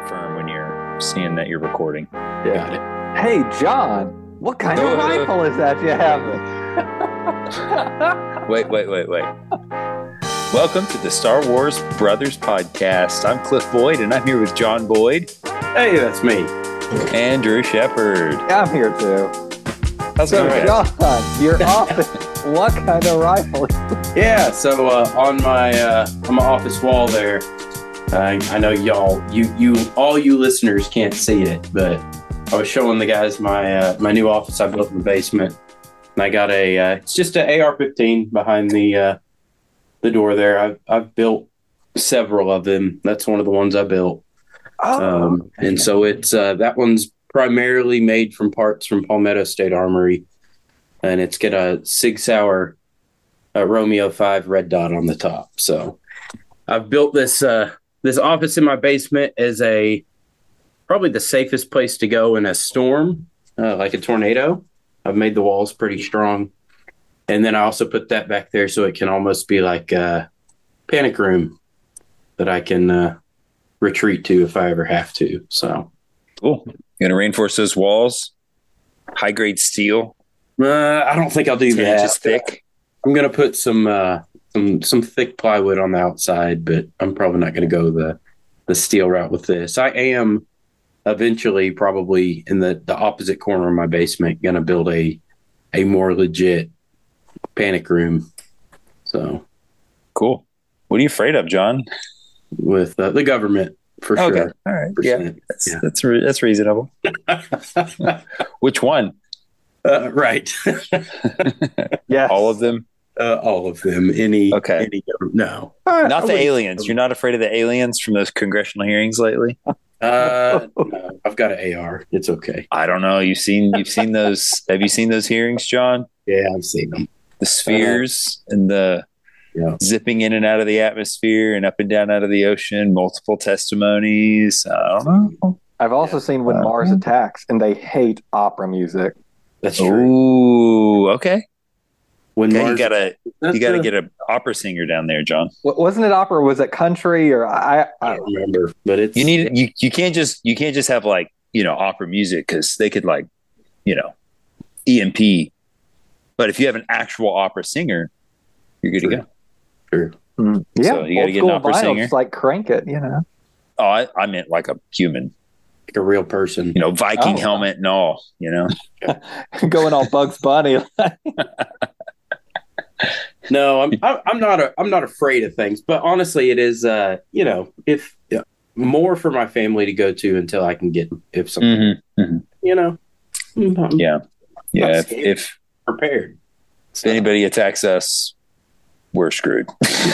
confirm when you're seeing that you're recording. Got it. Hey, John, what kind of rifle is that you have? Wait. Welcome to the Star Wars Brothers podcast. I'm Cliff Boyd, and I'm here with John Boyd. Hey, that's me. And Drew Shepard. I'm here too. How's it So, going? John, your office, what kind of rifle? Yeah, so on my office wall there, I know all you listeners can't see it, but I was showing the guys my new office I built in the basement, and I got it's just an AR-15 behind the door there. I've built several of them. That's one of the ones I built. And so it's that one's primarily made from parts from Palmetto State Armory, and it's got a Sig Sauer Romeo 5 red dot on the top. So I've built this office in my basement as probably the safest place to go in a storm, like a tornado. I've made the walls pretty strong, and then I also put that back there so it can almost be like a panic room that I can retreat to if I ever have to. So Cool. You're going to reinforce those walls? High grade steel? I don't think I'll do 10 that. inches thick? I'm going to put some thick plywood on the outside, but I'm probably not going to go the steel route with this. I am eventually probably in the opposite corner of my basement going to build a more legit panic room. So Cool. What are you afraid of, John? with the government for sure. Okay. All right. Yeah. Yeah. That's reasonable. Which one? Right. Yeah. All of them? All of them. Any no. Not the aliens. You're not afraid of the aliens from those congressional hearings lately? No, I've got an AR. It's okay. I don't know. You've seen those. Have you seen those hearings, John? Yeah, I've seen them. The spheres and the zipping in and out of the atmosphere and up and down out of the ocean, multiple testimonies. I don't know. I've also seen When Mars Attacks, and they hate opera music. That's true. Ooh, okay. When Okay, Mars, you gotta get an opera singer down there, John. Wasn't it opera? Was it country? Or I don't remember, but it's You can't just have like opera music because they could EMP. But if you have an actual opera singer, you're good to go. Sure. Yeah, So you gotta get an opera singer. Just like Crank It, Oh, I meant like a human, like a real person. Viking helmet and all. Going all Bugs Bunny. No, I'm not afraid of things, but honestly, it is if more for my family to go to until I can get if something Yeah. If prepared. If anybody attacks us, we're screwed.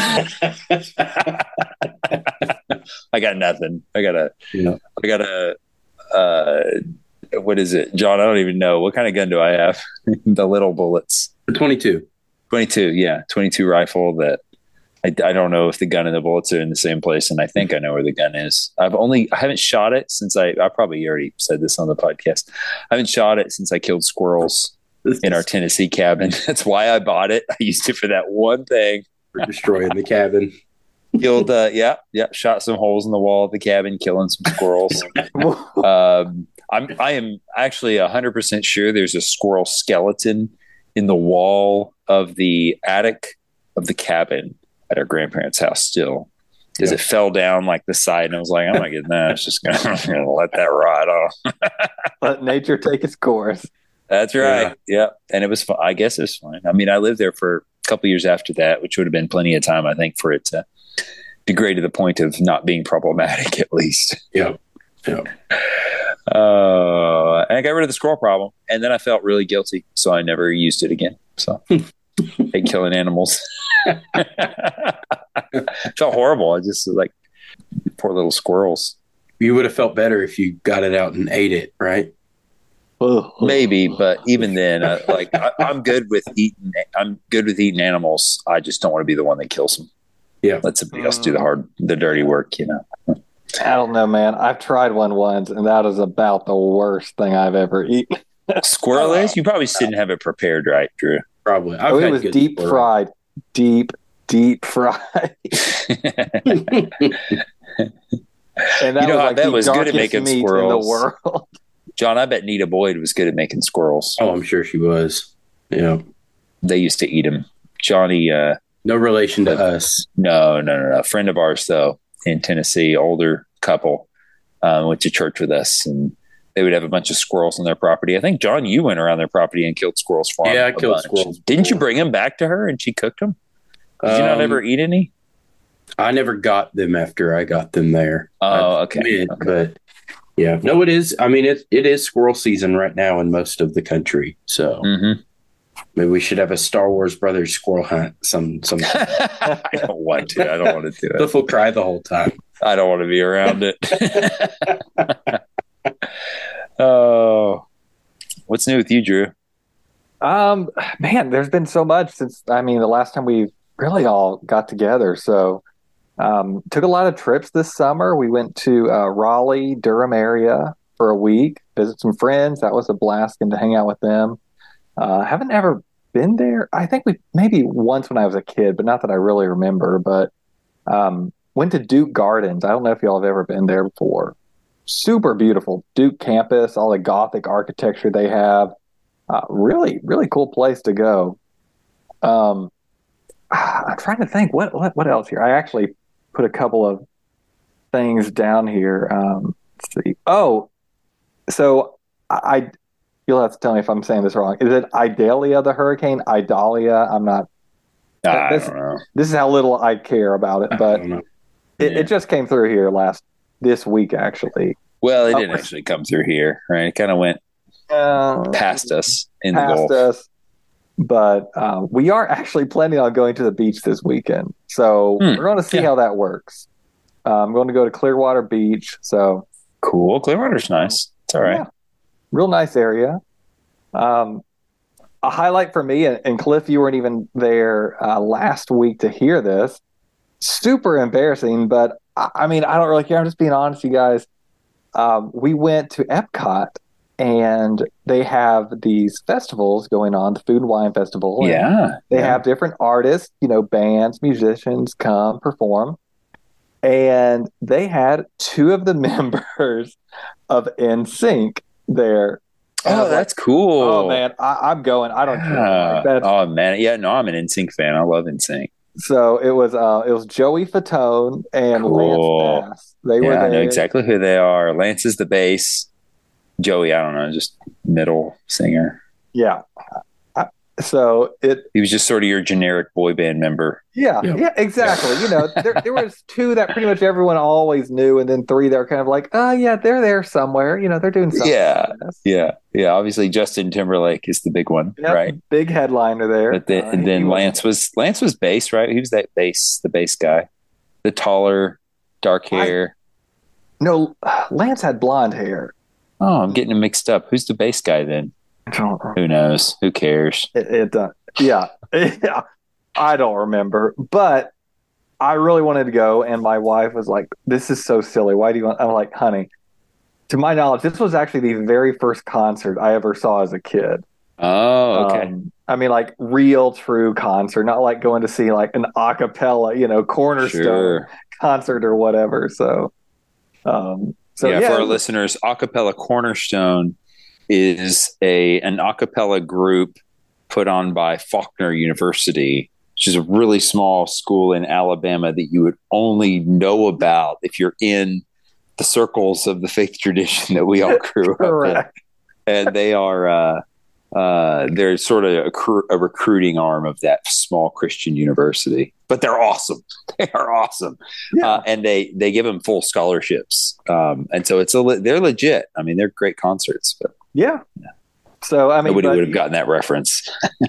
I got nothing. I got a what is it, John? I don't even know. What kind of gun do I have? The little bullets. 22. 22, yeah. 22 rifle that I don't know if the gun and the bullets are in the same place, and I think I know where the gun is. I haven't shot it since I probably already said this on the podcast. I haven't shot it since I killed squirrels in our Tennessee cabin. That's why I bought it. I used it for that one thing. For destroying the cabin. Killed, shot some holes in the wall of the cabin, killing some squirrels. I am actually 100% sure there's a squirrel skeleton in the wall of the attic of the cabin at our grandparents' house still. Because it fell down like the side, and I was like, I'm not getting that. It's just gonna let that rot off. Let nature take its course. That's right. Yeah. And it was fun. I guess it was fine. I mean, I lived there for a couple years after that, which would have been plenty of time, I think, for it to degrade to the point of not being problematic, at least. Yeah. And I got rid of the squirrel problem, and then I felt really guilty, so I never used it again. So I hate killing animals. Felt horrible. I just like poor little squirrels. You would have felt better if you got it out and ate it, right? Maybe, but even then, I'm good with eating. I'm good with eating animals. I just don't want to be the one that kills them. Yeah, let somebody else do the dirty work. I don't know, man. I've tried one once, and that is about the worst thing I've ever eaten. Squirrel is? You probably didn't have it prepared right, Drew. Probably. It was deep fried. Deep fried. And that You know was how like that the was good at darkest making meat in the squirrels. world. John, I bet Nita Boyd was good at making squirrels. Oh, I'm sure she was. Yeah. They used to eat them. Johnny, No relation to us. no. A friend of ours, though, in Tennessee, older couple, went to church with us, and they would have a bunch of squirrels on their property. I think, John, you went around their property and killed squirrels for them. Yeah, I killed squirrels Didn't you before. bring them back to her and she cooked them? Did you not ever eat any? I never got them after I got them there. Oh, okay. But yeah, no, it is. I mean, it is squirrel season right now in most of the country. So maybe we should have a Star Wars Brothers squirrel hunt. Some. I don't want to. I don't want to do it. Cliff will cry the whole time. I don't want to be around it. Oh, what's new with you, Drew? Man, there's been so much since, the last time we really all got together. So, took a lot of trips this summer. We went to Raleigh, Durham area for a week, visit some friends. That was a blast getting to hang out with them. Haven't ever been there. I think we maybe once when I was a kid, but not that I really remember. But went to Duke Gardens. I don't know if y'all have ever been there before. Super beautiful Duke campus, all the Gothic architecture they have. Really, really cool place to go. I'm trying to think what else here. I actually put a couple of things down here. Let's see. Oh, so you'll have to tell me if I'm saying this wrong. Is it Idalia the hurricane? Idalia? I'm not. I don't know. This is how little I care about it, but it just came through here this week actually. Well, it didn't actually come through here, right? It kind of went past us in the Gulf. But we are actually planning on going to the beach this weekend. So we're going to see how that works. I'm going to go to Clearwater Beach. So cool. Clearwater's nice. It's all right. Yeah. Real nice area. A highlight for me, and Cliff, you weren't even there last week to hear this. Super embarrassing, but I don't really care. I'm just being honest, you guys. We went to Epcot, and they have these festivals going on, the Food and Wine Festival. Yeah. They have different artists, bands, musicians come perform. And they had two of the members of NSYNC there. Oh, that's cool. Oh, man, I'm going. I don't care. Oh, man. Yeah, no, I'm an NSYNC fan. I love NSYNC. So it was Joey Fatone and Lance Bass. They were there. I know exactly who they are. Lance is the bass. Joey, I don't know, just middle singer. Yeah. So he was just sort of your generic boy band member. Yeah, exactly. There was two that pretty much everyone always knew, and then three that were kind of like, oh yeah, they're there somewhere. They're doing something. Yeah. Obviously, Justin Timberlake is the big one, right? Big headliner there. But then Lance was bass, right? He was the bass guy, the taller, dark hair. No, Lance had blonde hair. Oh, I'm getting them mixed up. Who's the bass guy then? Who knows? Who cares? Yeah. I don't remember, but I really wanted to go, and my wife was like, "This is so silly. Why do you want?" I'm like, "Honey, to my knowledge, this was actually the very first concert I ever saw as a kid." Oh, okay. Like real, true concert, not like going to see like an a cappella, Cornerstone concert or whatever. So, for our listeners, a cappella Cornerstone is an a cappella group put on by Faulkner University, which is a really small school in Alabama that you would only know about if you're in the circles of the faith tradition that we all grew up in. And they are they're sort of a recruiting arm of that small Christian university, but they're awesome. They are awesome. Yeah. And they give them full scholarships. And so they're legit. They're great concerts, but yeah. So nobody would have gotten that reference.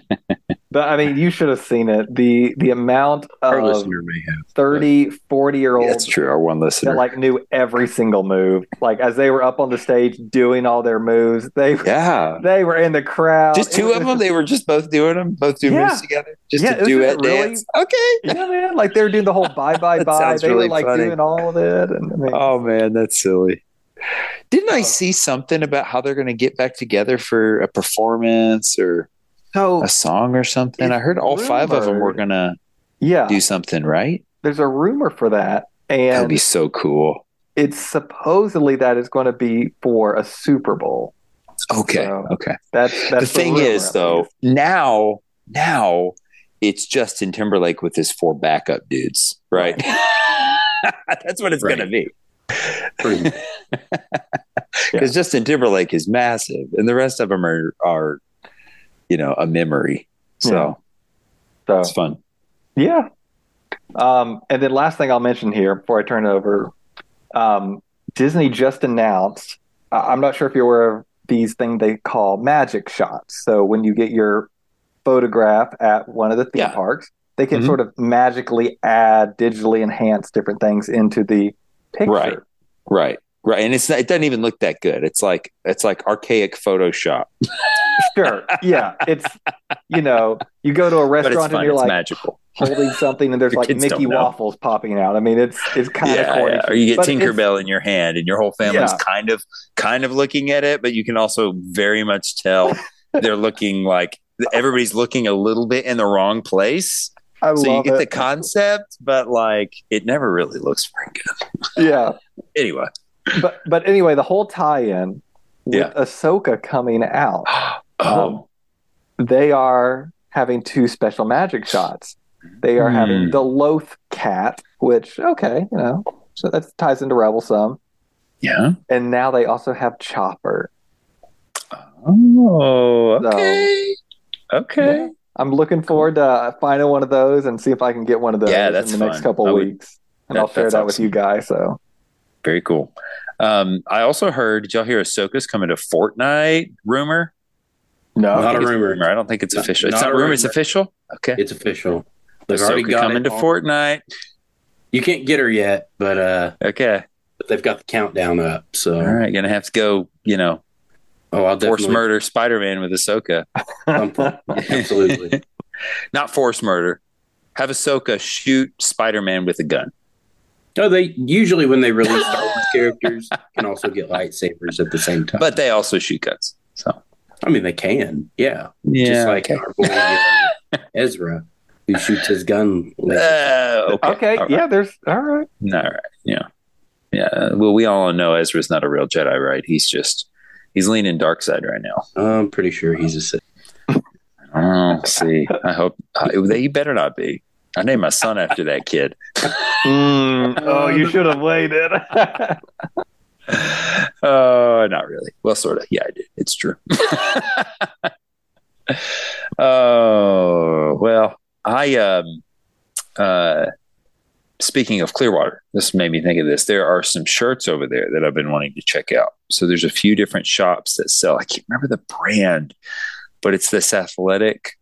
But you should have seen it. The amount of our listener may have 30, 40-year-olds. That's true. Our one listener that knew every single move. As they were up on the stage doing all their moves, they were in the crowd. Just two of them. They were just both doing them, moves together, just a duet dance. Okay. Yeah, man. They were doing the whole bye. They really were funny. doing all of it. Oh man, that's silly. Didn't I see something about how they're going to get back together for a performance or a song or something? I heard all five of them were going to do something, right? There's a rumor for that. And that would be so cool. it's supposedly that is going to be for a Super Bowl. Okay. So Okay. that's The thing rumor, is, at though, least. now it's Justin Timberlake with his 4 backup dudes, right? That's what it's going to be. Pretty much. Because Justin Timberlake is massive, and the rest of them are a memory. So it's fun. Yeah. And then last thing I'll mention here before I turn it over, Disney just announced. I'm not sure if you're aware of these things they call magic shots. So when you get your photograph at one of the theme parks, they can sort of magically add, digitally enhance different things into the picture. Right. And it doesn't even look that good. It's like archaic Photoshop. Sure. Yeah. It's, you go to a restaurant and you're like magical. holding something and there's like Mickey waffles popping out. I mean, it's kind of corny. Or you get Tinkerbell in your hand and your whole family's kind of looking at it, but you can also very much tell they're looking like everybody's looking a little bit in the wrong place. So you get the concept, but like it never really looks very good. Yeah. Anyway. But anyway, the whole tie-in with Ahsoka coming out. They are having 2 special magic shots. They are having the Loth cat, which so that ties into Rebel some. Yeah. And now they also have Chopper. Oh, okay. Okay. I'm looking forward to finding one of those and see if I can get one of those in the next couple of weeks. And I'll share that with you guys. So very cool. I also heard, did y'all hear Ahsoka's coming to Fortnite rumor? No, not a rumor. I don't think it's official. It's not rumor. It's official. Okay. It's official. They've Ahsoka already got coming to Fortnite. You can't get her yet, but okay. But they've got the countdown up. So all right, gonna have to go. I'll force murder Spider-Man with Ahsoka. Absolutely. Not force murder. Have Ahsoka shoot Spider-Man with a gun. No, they usually when they release Star Wars characters can also get lightsabers at the same time. But they also shoot guns. So I mean, they can. Yeah. Just like our boy Ezra, who shoots his gun. Okay. Right. Yeah. There's all right. All right. Yeah. Yeah. Well, we all know Ezra's not a real Jedi, right? He's leaning dark side right now. I'm pretty sure he's a Sith. Oh, see, I hope he better not be. I named my son after that kid. Oh, you should have waited. Oh, not really. Well, sort of. Yeah, I did. It's true. Oh, well, speaking of Clearwater, this made me think of this. There are some shirts over there that I've been wanting to check out. So there's a few different shops that sell, I can't remember the brand, but it's this athletic,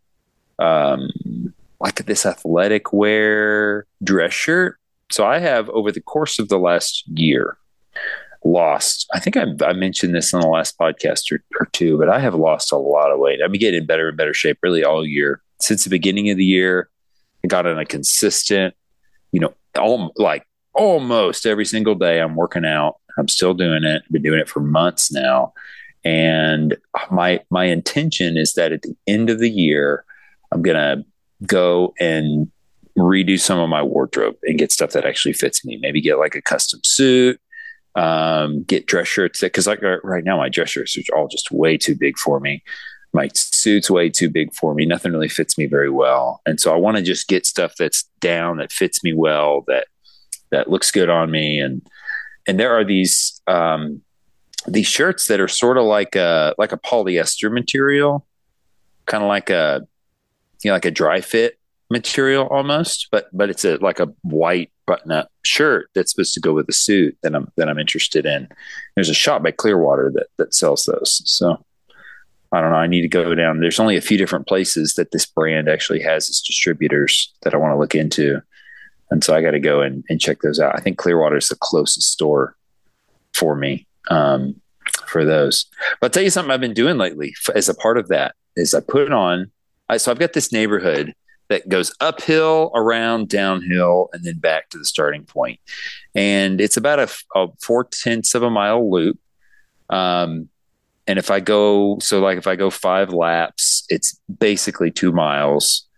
wear dress shirt. So I have, over the course of the last year, lost, I think I mentioned this on the last podcast or two, but I have lost a lot of weight. I've been getting in better and better shape really all year. Since the beginning of the year, I got on a consistent, almost every single day I'm working out. I'm still doing it. I've been doing it for months now. And my intention is that at the end of the year, I'm going to go and redo some of my wardrobe and get stuff that actually fits me. Maybe get like a custom suit, get dress shirts because right now my dress shirts are all just way too big for me. My suit's way too big for me. Nothing really fits me very well. And so I want to just get stuff that's down, that fits me well, that looks good on me. And there are these shirts that are sort of like a polyester material, kind of like a dry fit material almost, but it's like a white button up shirt that's supposed to go with the suit that I'm interested in. There's a shop by Clearwater that sells those. So I don't know. I need to go down. There's only a few different places that this brand actually has its distributors that I want to look into. And so I got to go and check those out. I think Clearwater is the closest store for me for those. But I'll tell you something I've been doing lately as a part of that is I put it on. So I've got this neighborhood that goes uphill, around, downhill, and then back to the starting point. And it's about a 4/10 of a mile loop. And if I go 5 laps, it's basically 2 miles.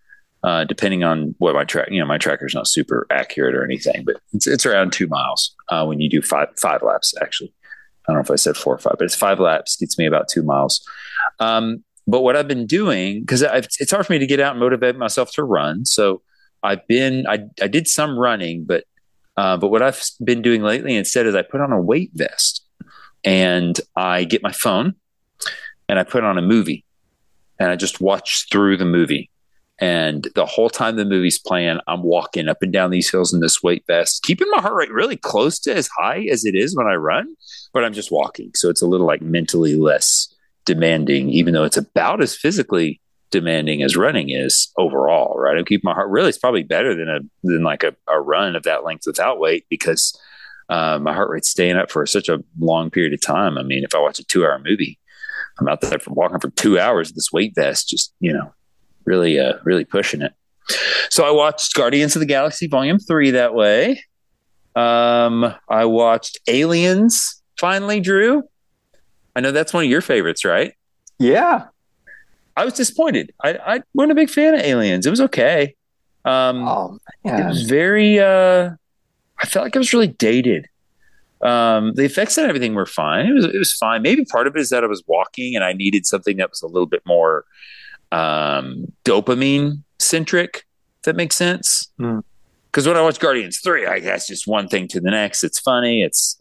depending on what my my tracker's not super accurate or anything, but it's around 2 miles when you do five laps. Actually, I don't know if I said 4 or 5, but it's 5 laps gets me about 2 miles. But what I've been doing, because it's hard for me to get out and motivate myself to run, so I did some running, but what I've been doing lately instead is I put on a weight vest and I get my phone and I put on a movie and I just watch through the movie. And the whole time the movie's playing, I'm walking up and down these hills in this weight vest, keeping my heart rate really close to as high as it is when I run, but I'm just walking. So it's a little like mentally less demanding, even though it's about as physically demanding as running is overall, right? I'm keeping my heart really, it's probably better than like a run of that length without weight, because my heart rate's staying up for such a long period of time. I mean, if I watch a 2-hour movie, I'm out there walking for 2 hours with this weight vest, just, really pushing it. So I watched Guardians of the Galaxy Volume 3 that way. I watched Aliens finally, Drew. I know that's one of your favorites, right? Yeah. I was disappointed. I wasn't a big fan of Aliens. It was okay. It was very, I felt like it was really dated. The effects and everything were fine. It was fine. Maybe part of it is that I was walking and I needed something that was a little bit more dopamine centric, if that makes sense. Because when I watch Guardians 3, I guess just one thing to the next. It's funny. It's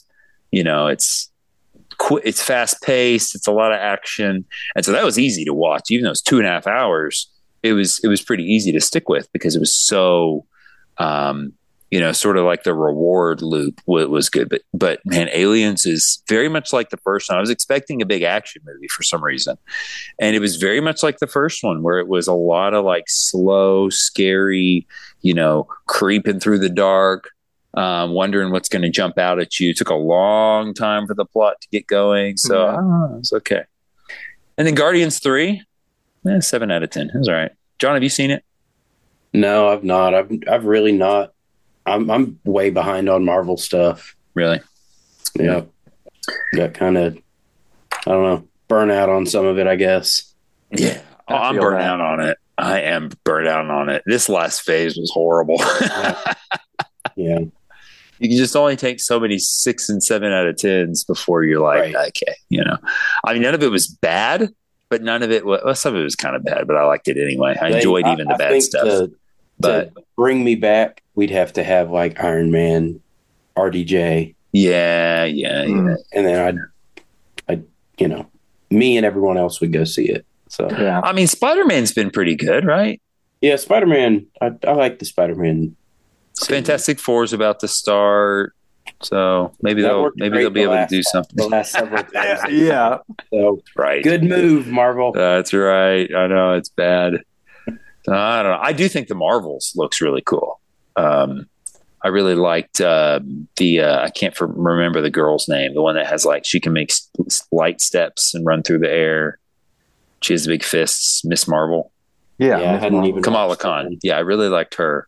fast paced. It's a lot of action. And so that was easy to watch, even though it's 2.5 hours. It was pretty easy to stick with because it was so, sort of like the reward loop was good. But man, Aliens is very much like the first one. I was expecting a big action movie for some reason. And it was very much like the first one, where it was a lot of like slow, scary, creeping through the dark, wondering what's going to jump out at you. It took a long time for the plot to get going. So it's okay. And then Guardians 3, 7 out of 10. It was all right. John, have you seen it? No, I've not. I've really not. I'm way behind on Marvel stuff. Really? Yeah. Got kind of, I don't know, burnout on some of it, I guess. Yeah. I'm burnt out on it. I am burnt out on it. This last phase was horrible. Yeah. You can just only take so many 6 and 7 out of 10s before you're like, okay, I mean, none of it was bad, but none of it was, some of it was kind of bad, but I liked it anyway. I enjoyed even the bad stuff. But to bring me back, we'd have to have like Iron Man, RDJ. Yeah. And then I'd me and everyone else would go see it. So yeah. I mean, Spider-Man's been pretty good, right? Yeah, Spider-Man. I like the Spider-Man. Fantastic Four is about to start, so maybe they'll be able to do something. The last several times. Yeah. So right. Good move, Marvel. That's right. I know it's bad. I don't know. I do think the Marvels looks really cool. I really liked I can't remember the girl's name. The one that has like she can make light steps and run through the air. She has big fists. Miss Marvel. Yeah. I hadn't even Kamala Khan. Yeah, I really liked her.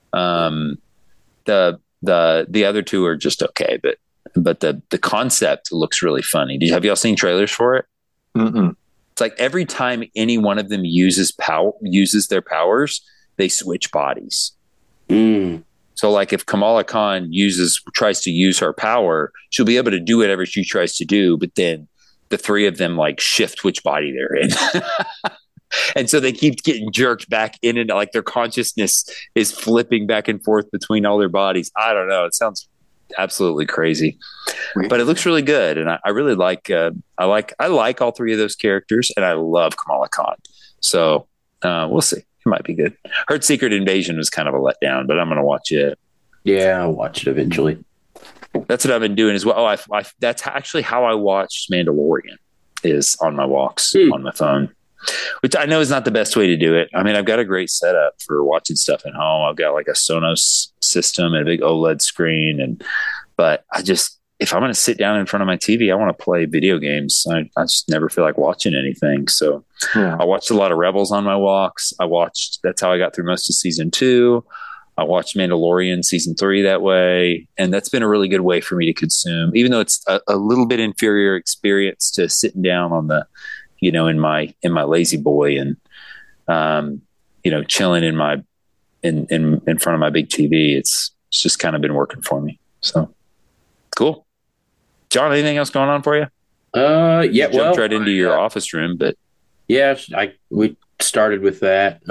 The other two are just okay, but the concept looks really funny. Have y'all seen trailers for it? Mm-mm. It's like every time any one of them uses their powers, they switch bodies. So like if Kamala Khan tries to use her power, she'll be able to do whatever she tries to do, but then the three of them like shift which body they're in. And so they keep getting jerked back in and like their consciousness is flipping back and forth between all their bodies. I don't know. It sounds absolutely crazy, but it looks really good. And I really like, I like all three of those characters and I love Kamala Khan. So we'll see. It might be good. Heard Secret Invasion was kind of a letdown, but I'm going to watch it. Yeah, I'll watch it eventually. That's what I've been doing as well. That's actually how I watched Mandalorian, is on my walks on my phone, which I know is not the best way to do it. I mean, I've got a great setup for watching stuff at home. I've got like a Sonos system and a big OLED screen. But if I'm going to sit down in front of my TV, I want to play video games. I just never feel like watching anything. So I watched a lot of Rebels on my walks. That's how I got through most of season 2. I watched Mandalorian season 3 that way. And that's been a really good way for me to consume, even though it's a little bit inferior experience to sitting down on the, in my lazy boy and chilling in my in front of my big TV. It's just kind of been working for me. So cool. John, anything else going on for you? Yeah. Jumped right into your office room, but yeah, we started with that.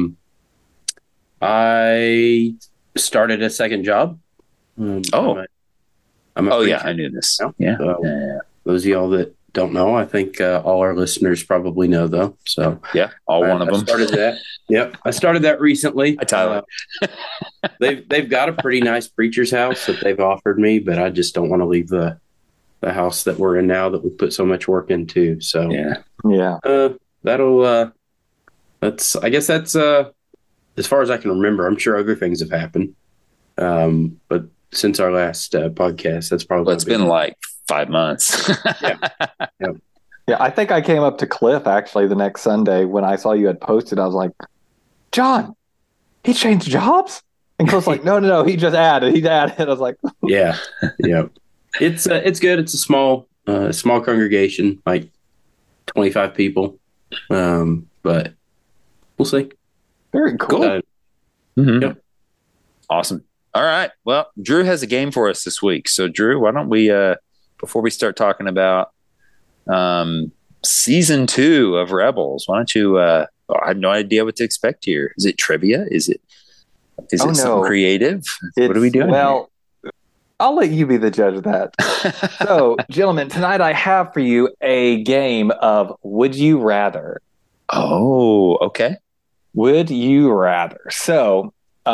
I started a second job. I'm a preacher I knew this. now. Yeah. Those of y'all that don't know, I think all our listeners probably know, though. So yeah, one of them. I started that. Yep, I started that recently. Hi, Tyler. They've got a pretty nice preacher's house that they've offered me, but I just don't want to leave the house that we're in now that we put so much work into. So yeah. I guess that's as far as I can remember. I'm sure other things have happened, but since our last podcast, that's probably it's been like 5 months. Yeah, I think I came up to Cliff actually the next Sunday when I saw you had posted. I was like, John, he changed jobs? And Cliff's like, no, he just added. He's added. I was like, yeah. It's good. It's a small congregation, like 25 people. But we'll see. Very cool. Yep. Awesome. All right. Well, Drew has a game for us this week. So Drew, why don't we, before we start talking about season 2 of Rebels, why don't you, I have no idea what to expect here. Is it trivia? Is it something creative? What are we doing? Well, I'll let you be the judge of that. So, gentlemen, tonight I have for you a game of Would You Rather. Oh, okay. Would you rather? So,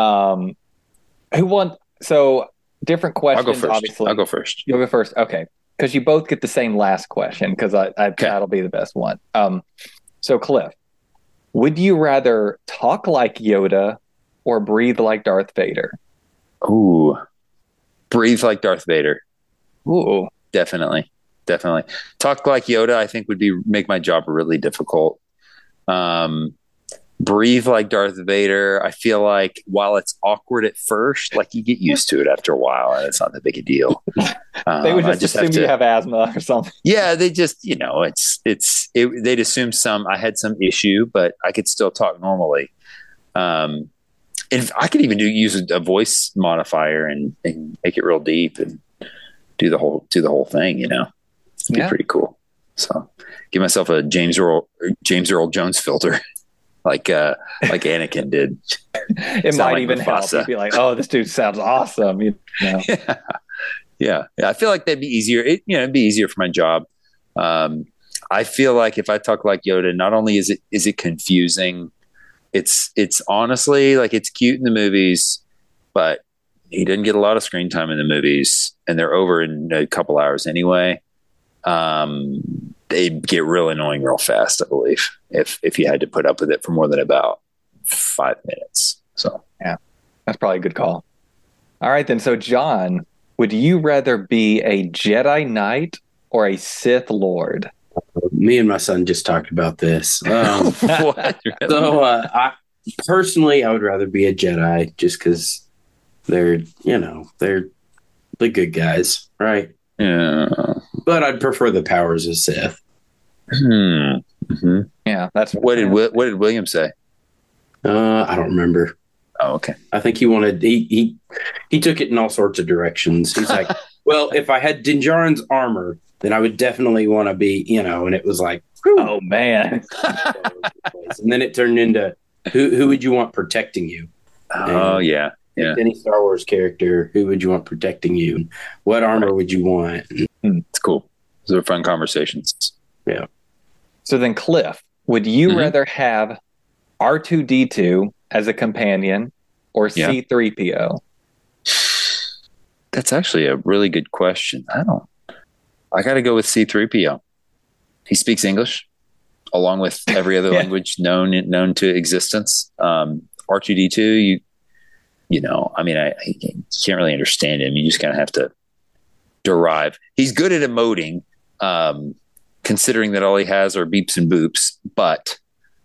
different questions. I'll go first. Obviously. I'll go first. You'll go first. Okay. Because you both get the same last question because that'll be the best one. So, Cliff, would you rather talk like Yoda or breathe like Darth Vader? Ooh, breathe like Darth Vader. Ooh, definitely. Talk like Yoda, I think, would make my job really difficult. Breathe like Darth Vader. I feel like while it's awkward at first, like you get used to it after a while, and it's not that big a deal. They would just assume you have asthma or something. Yeah, they just, they'd assume I had some issue, but I could still talk normally. And I could even use a voice modifier and make it real deep and do the whole thing. It'd be pretty cool. So give myself a James Earl Jones filter. Like Anakin did. It might even help. You'd be like, "Oh, this dude sounds awesome." Yeah. I feel like that'd be easier. It'd be easier for my job. I feel like if I talk like Yoda, not only is it confusing, it's honestly like it's cute in the movies, but he didn't get a lot of screen time in the movies, and they're over in a couple hours anyway. They get real annoying real fast, I believe, if you had to put up with it for more than about 5 minutes. So yeah, that's probably a good call. All right, then. So, John, would you rather be a Jedi Knight or a Sith Lord? Me and my son just talked about this. What? So, I would rather be a Jedi just because they're the good guys, right? Yeah. But I'd prefer the powers of Sith. Mm-hmm. Yeah, that's what did William say? I don't remember. Oh, okay. I think he took it in all sorts of directions. He's like, well, if I had Din Djarin's armor, then I would definitely want to be, and it was like, oh man. And then it turned into who would you want protecting you? Oh, yeah. Any Star Wars character, who would you want protecting you? What armor would you want? It's cool. Those are fun conversations. Yeah. So then, Cliff, would you rather have R2-D2 as a companion or C-3PO? That's actually a really good question. I got to go with C-3PO. He speaks English along with every other language known to existence. R2-D2, I can't really understand him. You just kind of have to derive. He's good at emoting, considering that all he has are beeps and boops. But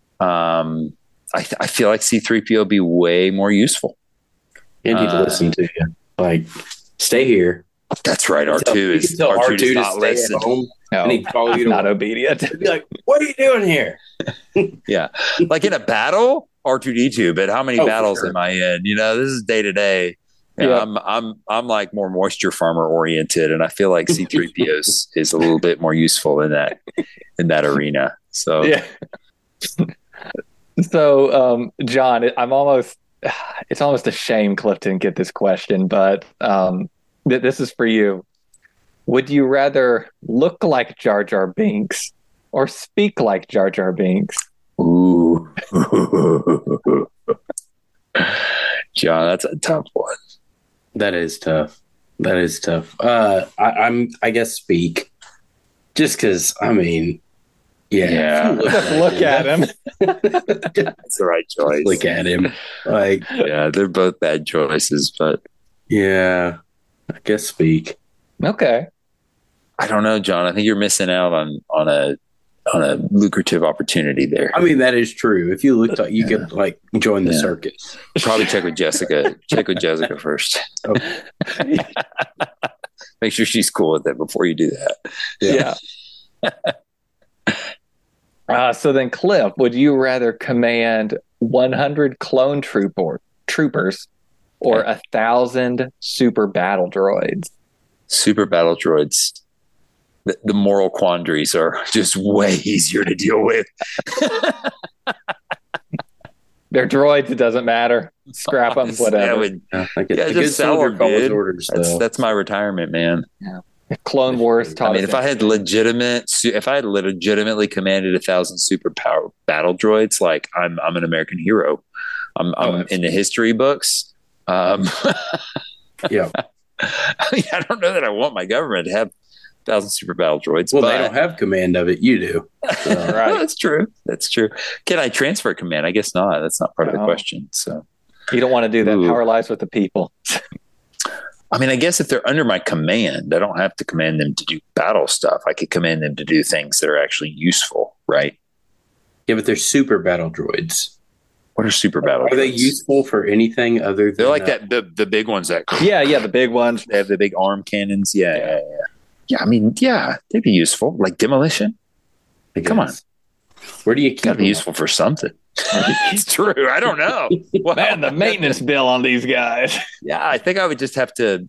I feel like C-3PO would be way more useful. And he'd listen to you. Like, stay here. That's right. R2 is R2 does not listen. No, and he'd follow you. Not obedient. He'd be like, "What are you doing here?" Yeah, like in a battle. R2D2, but how many Oh, for battles sure. am I in? This is day to day. Yeah, I'm like more moisture farmer oriented, and I feel like C3PO is a little bit more useful in that arena. So Yeah. So, John, it's almost a shame Cliff didn't get this question, but this is for you. Would you rather look like Jar Jar Binks or speak like Jar Jar Binks? Ooh. John, that's a tough one. That is tough. I guess speak. Just because, Yeah. Just look at him. That's the right choice. Look at him. Like, yeah, they're both bad choices, but yeah, I guess speak. Okay. I don't know, John. I think you're missing out on a lucrative opportunity there. I mean, that is true. If you looked up, you could like join the circus. Probably check with Jessica. Check with Jessica first. Okay. Make sure she's cool with it before you do that. Yeah. So then, Cliff, would you rather command 100 clone troopers or 1,000 super battle droids? Super battle droids. The moral quandaries are just way easier to deal with. They're droids. It doesn't matter. Scrap them, whatever. Just sell them, dude. Orders, that's my retirement, man. Yeah. Clone Wars taught if I had legitimately commanded 1,000 super power battle droids, like I'm an American hero. I'm in the history books. Yeah. I don't know that I want my government to have 1,000 super battle droids. Well, they don't have command of it. You do. So, right. That's true. Can I transfer command? I guess not. That's not part of the question. So you don't want to do that. Power lies with the people. I guess if they're under my command, I don't have to command them to do battle stuff. I could command them to do things that are actually useful, right? Yeah, but they're super battle droids. What are super battle droids? Are they useful for anything other than... They're like the big ones that... Yeah, the big ones. They have the big arm cannons. Yeah. Yeah, they'd be useful. Like demolition. Come on. Where do you keep them? Gotta be useful for something. It's true. I don't know. Well, man, the maintenance bill on these guys. Yeah, I think I would just have to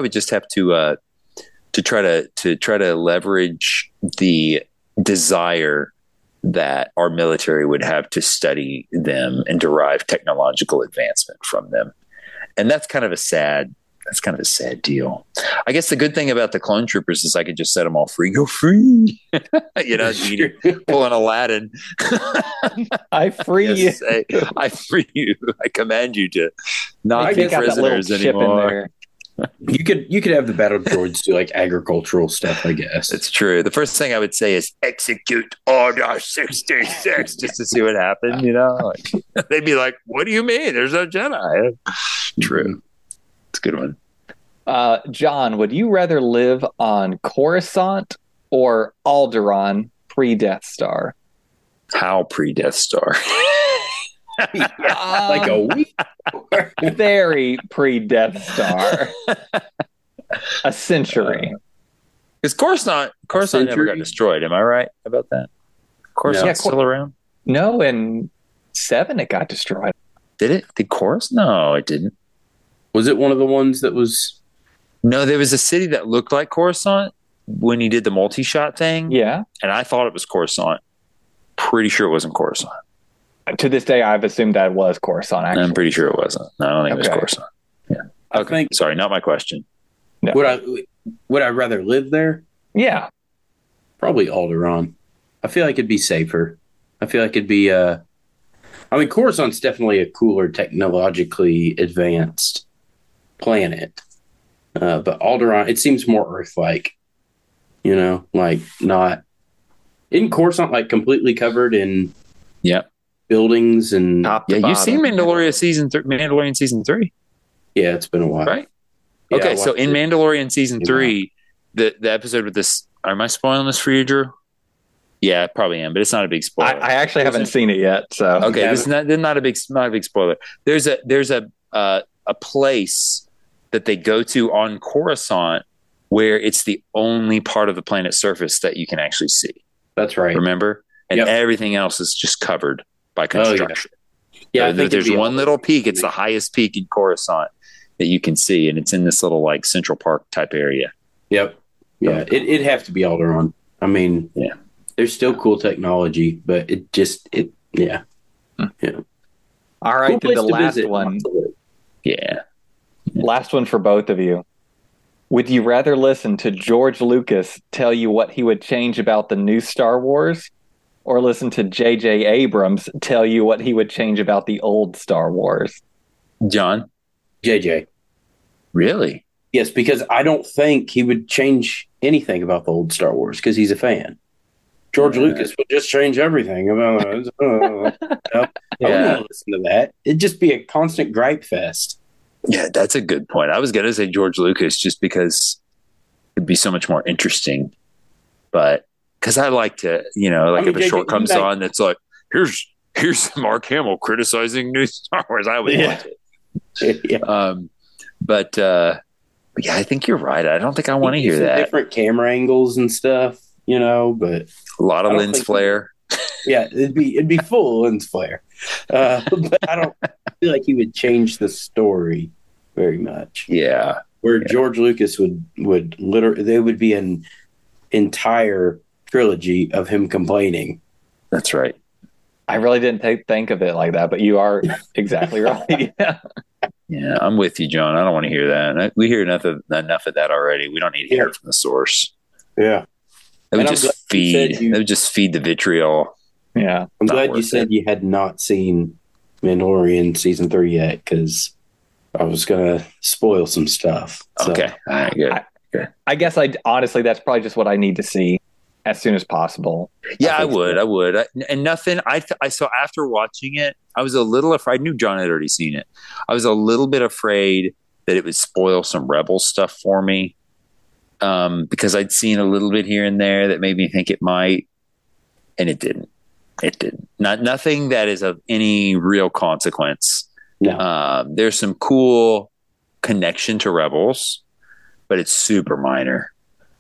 try to leverage the desire that our military would have to study them and derive technological advancement from them. And that's kind of a sad deal. I guess the good thing about the clone troopers is I could just set them all free. Go free. Pulling Aladdin. I free you. I free you. I command you to not be prisoners anymore. You could have the battle droids do like agricultural stuff, I guess. It's true. The first thing I would say is execute Order 66 just to see what happened, they'd be like, what do you mean? There's no Jedi. True. It's a good one. John, would you rather live on Coruscant or Alderaan pre-Death Star? How pre-Death Star? Like a week? Very pre-Death Star. A century. Because Coruscant never got destroyed. Am I right about that? Coruscant's still around? No, in 7 it got destroyed. Did it? Did Coruscant? No, it didn't. Was it one of the ones that was... No, there was a city that looked like Coruscant when he did the multi-shot thing. Yeah. And I thought it was Coruscant. Pretty sure it wasn't Coruscant. To this day, I've assumed that was Coruscant, actually. I'm pretty sure it wasn't. No, I don't think it was Coruscant. Yeah. Okay. Sorry, not my question. No. Would I rather live there? Yeah. Probably Alderaan. I feel like it'd be safer. I feel like it'd be... Coruscant's definitely a cooler, technologically advanced planet. But Alderaan, it seems more Earth-like. Not... Isn't Coruscant, completely covered in buildings and... you've seen Mandalorian Season 3. Yeah, it's been a while. Right? Yeah, okay, so in Mandalorian Season 3, the episode with this... Am I spoiling this for you, Drew? Yeah, I probably am, but it's not a big spoiler. I actually haven't seen it yet, so... Okay, this is not a big spoiler. There's a place that they go to on Coruscant where it's the only part of the planet's surface that you can actually see. That's right. Remember? And everything else is just covered by construction. Yeah, I think There's it'd be one all- little peak. It's the highest peak in Coruscant that you can see, and it's in this little like Central Park type area. Yep. Yeah, it'd have to be Alderaan. I mean, Yeah. there's still cool technology, but yeah. All right, Cool then the place to last visit, one. not to live. Yeah. Last one for both of you. Would you rather listen to George Lucas tell you what he would change about the new Star Wars, or listen to J.J. Abrams tell you what he would change about the old Star Wars? John, JJ. really? Yes, because I don't think he would change anything about the old Star Wars because he's a fan. George Lucas would just change everything about it. I wouldn't want to listen to that. It'd just be a constant gripe fest. Yeah, that's a good point. I was going to say George Lucas just because it'd be so much more interesting. But because I like to, if a short comes on that's like, here's Mark Hamill criticizing new Star Wars, I would watch it. Yeah. But yeah, I think you're right. I don't think I want to hear that. Different camera angles and stuff, but a lot of lens flare. Yeah, it'd be full lens flare. But I don't feel like he would change the story very much. Yeah. Where George Lucas would literally, there would be an entire trilogy of him complaining. That's right. I really didn't think of it like that, but you are exactly right. Yeah, I'm with you, John. I don't want to hear that. We hear enough of that already. We don't need to hear it from the source. Yeah. It would just feed the vitriol. Yeah. I'm glad you said you had not seen Mandalorian season 3 yet, because I was going to spoil some stuff. So. Okay. All right, good. I guess honestly, that's probably just what I need to see as soon as possible. Yeah, I would. And nothing. So after watching it, I was a little afraid. I knew John had already seen it. I was a little bit afraid that it would spoil some Rebel stuff for me, because I'd seen a little bit here and there that made me think it might, and it didn't. It didn't. Nothing that is of any real consequence. No. There's some cool connection to Rebels, but it's super minor.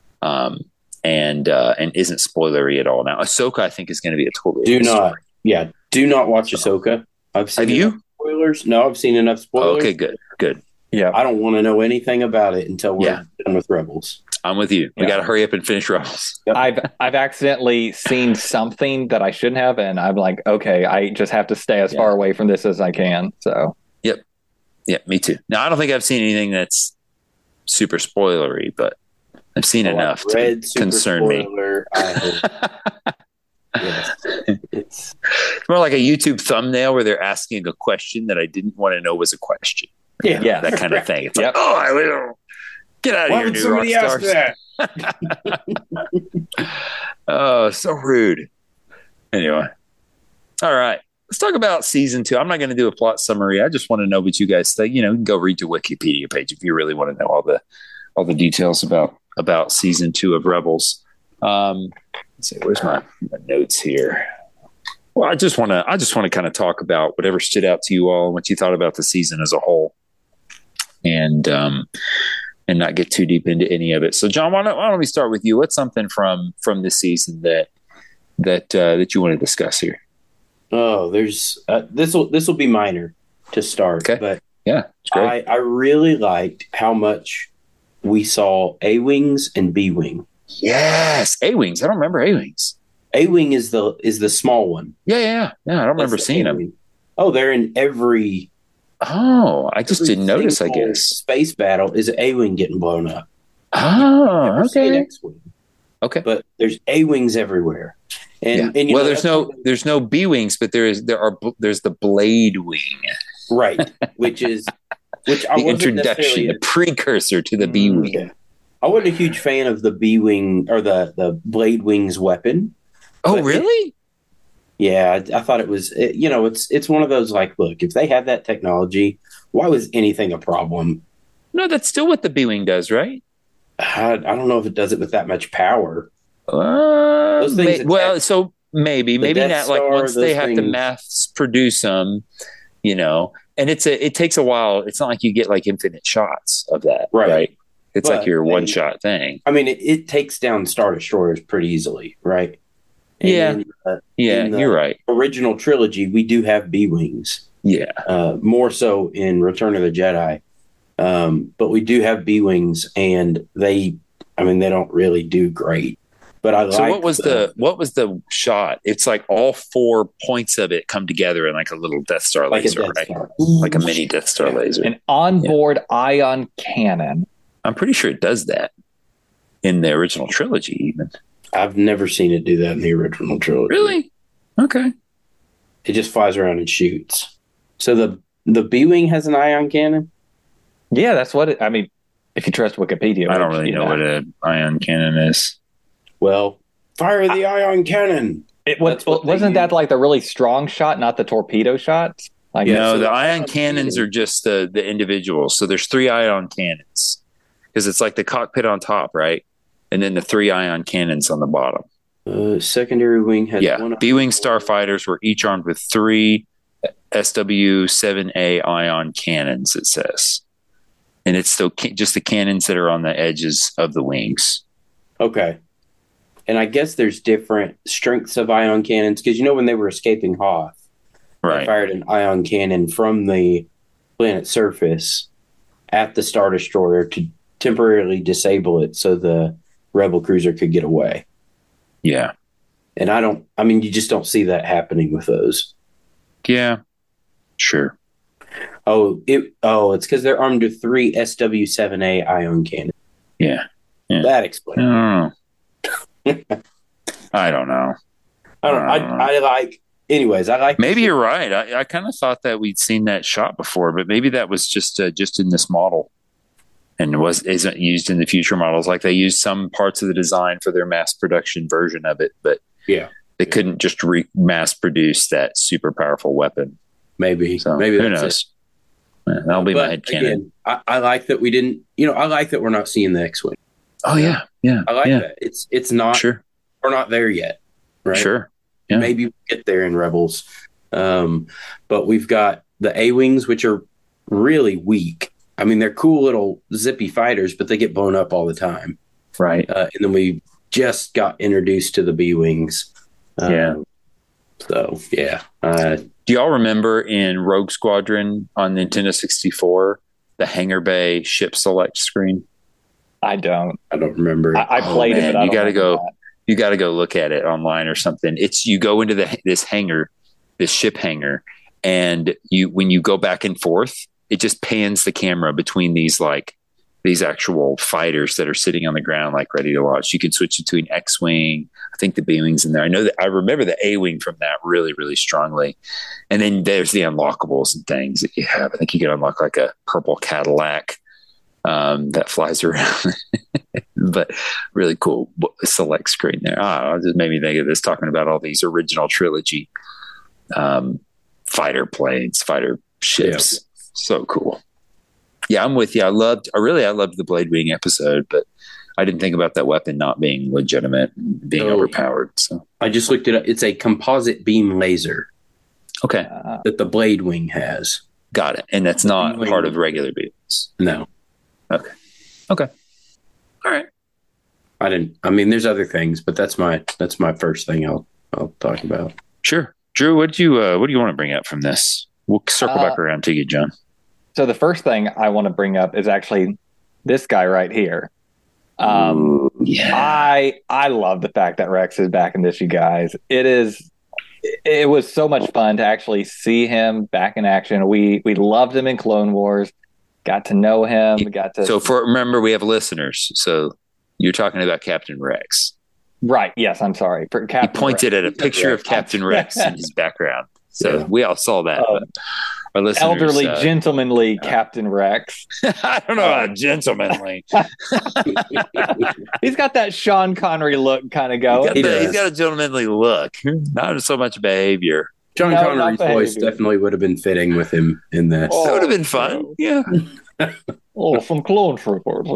And isn't spoilery at all. Now, Ahsoka, I think, is going to be a totally do not watch Ahsoka. I've seen enough spoilers. No, I've seen enough spoilers. Okay, good. Yeah, I don't want to know anything about it until we're done with Rebels. I'm with you. We got to hurry up and finish Rebels. Yep. I've accidentally seen something that I shouldn't have, and I'm like, okay, I just have to stay as far away from this as I can. So, yep, me too. Now, I don't think I've seen anything that's super spoilery, but I've seen enough to concern me. Yes. It's more like a YouTube thumbnail where they're asking a question that I didn't want to know was a question. Yeah, that kind of thing. It's like, I will get out of here, new rock stars. Oh, so rude. Anyway, all right. Let's talk about season 2. I'm not going to do a plot summary. I just want to know what you guys think. Go read your Wikipedia page if you really want to know all the details about season 2 of Rebels. Let's see, where's my notes here? Well, I just want to kind of talk about whatever stood out to you all and what you thought about the season as a whole, and not get too deep into any of it. So, John, why don't we start with you? What's something from this season that you want to discuss here? Oh, there's this will be minor to start, okay. But yeah, it's great. I really liked how much we saw A-Wings and B-Wing. Yes, A-Wings. I don't remember A-Wings. A-Wing is the small one. Yeah. I don't remember seeing them. Oh, they're in every. Oh, I just didn't notice. I guess space battle is A-Wing getting blown up. Oh, okay. X-Wing. Okay, but there's A-Wings everywhere. And there's no B-Wings, but there's the Blade Wing, right? Which I the introduction, the precursor to the B-Wing. Yeah. I wasn't a huge fan of the B-Wing or the Blade Wing's weapon. Oh, really? I thought it was. It's one of those like, look, if they have that technology, why was anything a problem? No, that's still what the B-Wing does, right? I don't know if it does it with that much power. So maybe not. Like once they have to mass produce them, and it takes a while. It's not like you get like infinite shots of that, right? It's like your one shot thing. I mean, it takes down Star Destroyers pretty easily, right? And you're right. Original trilogy, we do have B-Wings. Yeah. More so in Return of the Jedi. But we do have B-Wings, and they don't really do great. But So what was the shot? It's like all 4 points of it come together in like a little Death Star like laser, a Death right? Star. Like a mini Death Star laser. An onboard ion cannon. I'm pretty sure it does that in the original trilogy, even. I've never seen it do that in the original trilogy. Really? Okay. It just flies around and shoots. So the B-Wing has an ion cannon? Yeah, that's what it. I mean, if you trust Wikipedia, I don't really know what an ion cannon is. Well, fire the ion cannon. Wasn't that like the really strong shot, not the torpedo shots? Like, no, so the ion cannons are just the individuals. So there's 3 ion cannons because it's like the cockpit on top, right? And then the 3 ion cannons on the bottom. Secondary wing has one. B-wing starfighters were each armed with 3 SW-7A ion cannons. It says, and it's still just the cannons that are on the edges of the wings. Okay. And I guess there's different strengths of ion cannons because when they were escaping Hoth, right, they fired an ion cannon from the planet's surface at the Star Destroyer to temporarily disable it so the Rebel cruiser could get away. Yeah. And you just don't see that happening with those. Yeah. Sure. It's because they're armed with 3 SW-7A ion cannons. Yeah. That explains. I don't know. I like. Anyways, I like. Maybe you're right. I kind of thought that we'd seen that shot before, but maybe that was just in this model, and isn't used in the future models. Like they used some parts of the design for their mass production version of it, but they couldn't just mass produce that super powerful weapon. Maybe. So, maybe who knows? That'll be my headcanon. I like that we didn't. I like that we're not seeing the X-wing. Oh yeah. I like that. It's not. Sure. We're not there yet. Right. Sure. Yeah. Maybe we'll get there in Rebels. But we've got the A-wings, which are really weak. I mean, they're cool little zippy fighters, but they get blown up all the time. Right. And then we just got introduced to the B-wings. So, yeah. Do y'all remember in Rogue Squadron on Nintendo 64, the Hangar Bay ship select screen? I don't remember. I played it, but you got to go. You got to go look at it online or something. You go into this hangar, this ship hangar, and when you go back and forth, it just pans the camera between these actual fighters that are sitting on the ground, like ready to launch. You can switch between X-wing. I think the B-wing's in there. I remember the A-wing from that really, really strongly. And then there's the unlockables and things that you have. I think you can unlock like a purple Cadillac that flies around. But really cool select screen there. It just made me think of this, talking about all these original trilogy fighter planes, fighter ships. Yeah. So cool. Yeah, I'm with you. I loved the Blade Wing episode, but I didn't think about that weapon not being legitimate, being overpowered. So I just looked it up. It's a composite beam laser. Okay. That the Blade Wing has. Got it. And that's not part of regular beams. No. Okay. All right. There's other things, but that's my first thing I'll talk about. Sure. Drew, what do you want to bring up from this? We'll circle back around to you, John. So the first thing I want to bring up is actually this guy right here. I love the fact that Rex is back in this, you guys. It was so much fun to actually see him back in action. We loved him in Clone Wars, got to know him, remember, we have listeners. So you're talking about Captain Rex. Right. Yes, I'm sorry. For Captain he pointed Rex. at a picture of Captain Rex in his background. So we all saw that. Our listeners, elderly, gentlemanly Captain Rex. I don't know about gentlemanly. He's got that Sean Connery look kind of going. He's got a gentlemanly look, not so much behavior. Sean Connery's voice definitely would have been fitting with him in this. That would have been fun. Yeah. From Clone Troopers.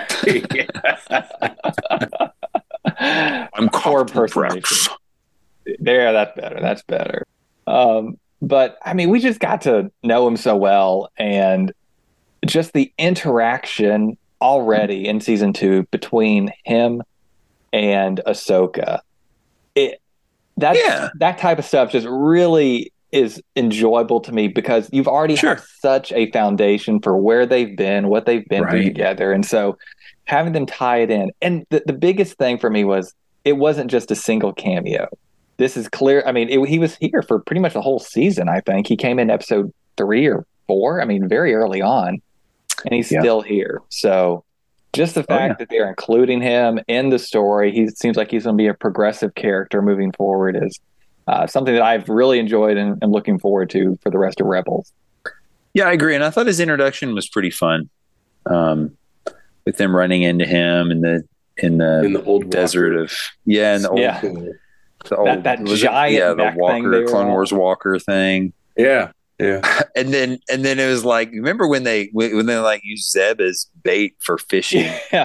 I'm Captain Rex. There, that's better. But we just got to know him so well, and just the interaction already in season 2 between him and Ahsoka. That type of stuff just really is enjoyable to me because you've already Sure. have such a foundation for where they've been, what they've been through Right. together. And so having them tie it in. And the biggest thing for me was it wasn't just a single cameo. This is clear. I mean, he was here for pretty much the whole season, I think. He came in episode 3 or 4. I mean, very early on. And he's still here. So just the fact that they're including him in the story, he seems like he's going to be a progressive character moving forward is something that I've really enjoyed and looking forward to for the rest of Rebels. Yeah, I agree. And I thought his introduction was pretty fun. With them running into him in the old desert Walker. of in the old that giant the Walker Clone Wars Walker thing. Yeah. And then it was like, remember when they like used Zeb as bait for fishing? Yeah.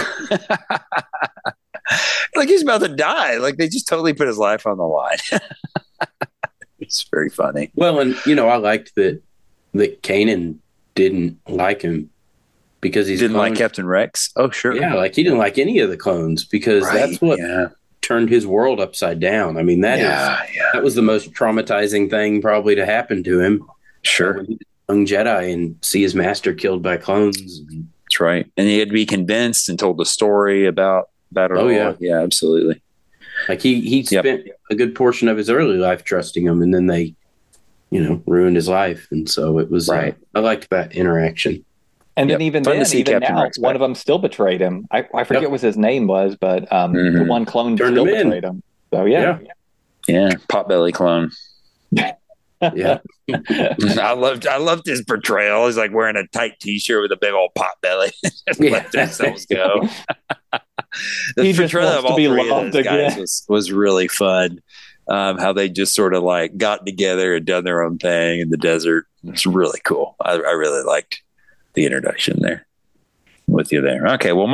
Like he's about to die. Like they just totally put his life on the line. It's very funny. Well, and I liked that Kanan didn't like him because he didn't like Captain Rex. Oh, sure. Yeah, like he didn't like any of the clones because that's what turned his world upside down. I mean, that was the most traumatizing thing probably to happen to him. Sure. When he was a young Jedi and see his master killed by clones. That's right. And he had to be convinced and told the story about it all. Yeah, absolutely. Like he spent a good portion of his early life trusting him, and then they, ruined his life. And so it was, I liked that interaction. And then even now, Rex one of them still betrayed him. I forget what his name was, but the one clone still betrayed him. So yeah, Potbelly clone. Yeah, I loved his portrayal. He's like wearing a tight T-shirt with a big old pot belly. Let themselves go. The portrayal of all three of those guys was really fun. How they just sort of like got together and done their own thing in the desert. It's really cool. I really liked the introduction there with you there. Okay. Well,